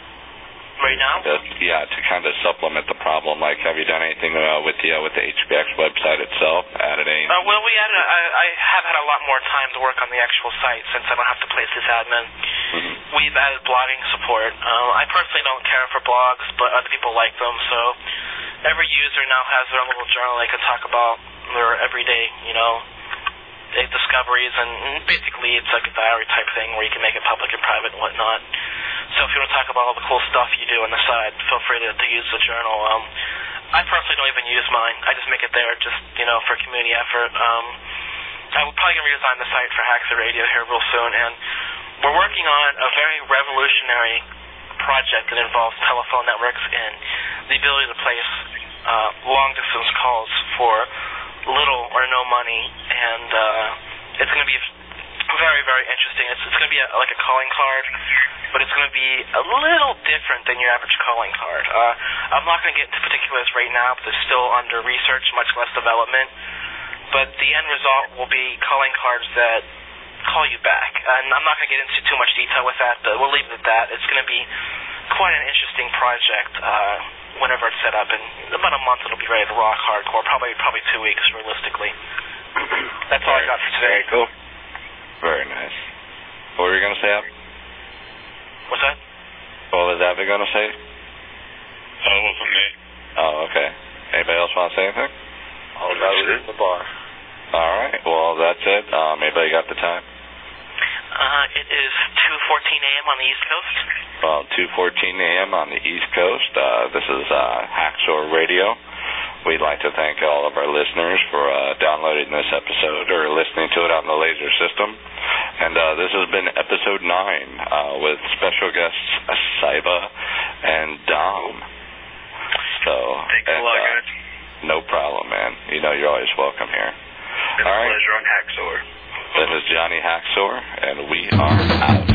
E: Right now?
A: Uh, yeah, to kind of supplement the problem. Like, have you done anything uh, with the uh, with the H B X website itself? Added any?
E: Uh, well, we added. I, I have had a lot more time to work on the actual site since I don't have to play sysadmin. Mm-hmm. We've added blogging support. Uh, I personally don't care for blogs, but other people like them. So every user now has their own little journal they can talk about their everyday, you know, discoveries, and basically it's like a diary type thing where you can make it public and private and whatnot. So if you want to talk about all the cool stuff you do on the side, feel free to, to use the journal. Um, I personally don't even use mine. I just make it there just, you know, for community effort. Um, I'm probably going to redesign the site for Hacksaw Radio here real soon, and we're working on a very revolutionary project that involves telephone networks and the ability to place uh, long-distance calls for little or no money, and uh, it's going to be very, very interesting. It's, it's going to be a, like a calling card, but it's going to be a little different than your average calling card. Uh, I'm not going to get into particulars right now, but they're still under research, much less development. But the end result will be calling cards that call you back. And I'm not going to get into too much detail with that, but we'll leave it at that. It's going to be quite an interesting project uh, whenever it's set up. In about a month, it'll be ready to rock hardcore, probably probably two weeks, realistically. That's all I got for today.
F: Very cool.
A: Very nice. What were you going to say, Ab?
E: What's that?
A: What was Abby going to say?
H: Oh, it wasn't me.
A: Oh, okay. Anybody else want to say anything?
F: All about it in the bar.
A: All right. Well, that's it. Um, anybody got the time?
E: Uh, it is two fourteen a.m. on the East Coast.
A: Well, two fourteen a.m. on the East Coast. Uh, this is uh, Hacksaw Radio. We'd like to thank all of our listeners for uh, downloading this episode or listening to it on the Laser System. And uh, this has been episode nine uh, with special guests Saiba and Dom. So,
C: Thanks
A: and,
C: a lot,
A: uh,
C: guys.
A: No problem, man. You know you're always welcome here.
C: Been
A: All
C: a
A: right.
C: pleasure on Hacksaw.
A: This is Johnny Hacksaw, and we are out.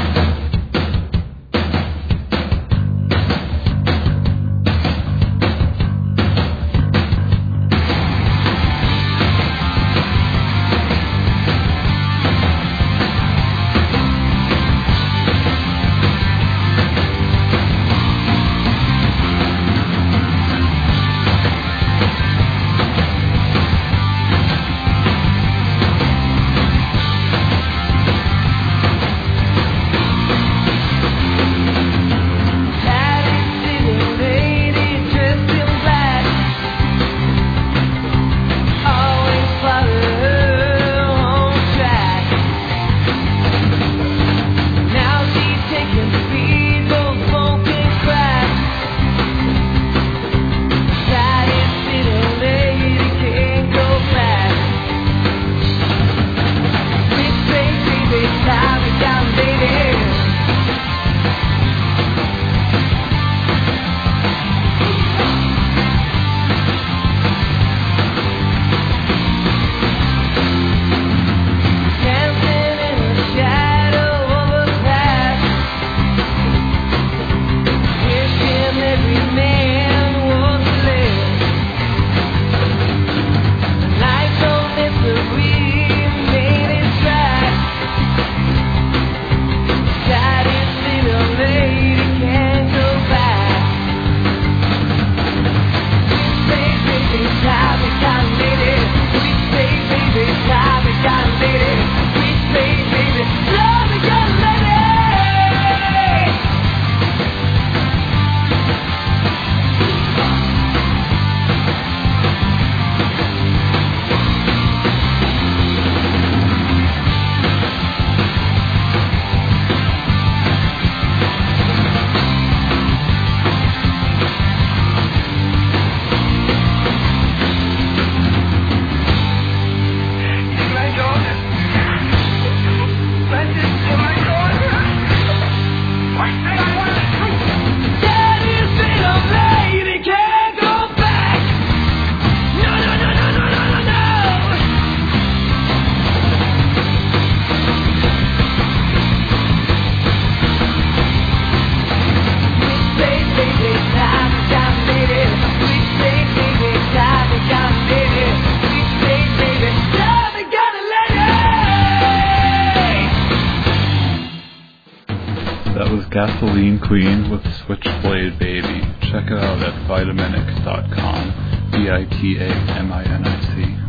I: Gasoline Queen with Switchblade Baby. Check it out at Vitaminic dot com. V I T A M I N I C.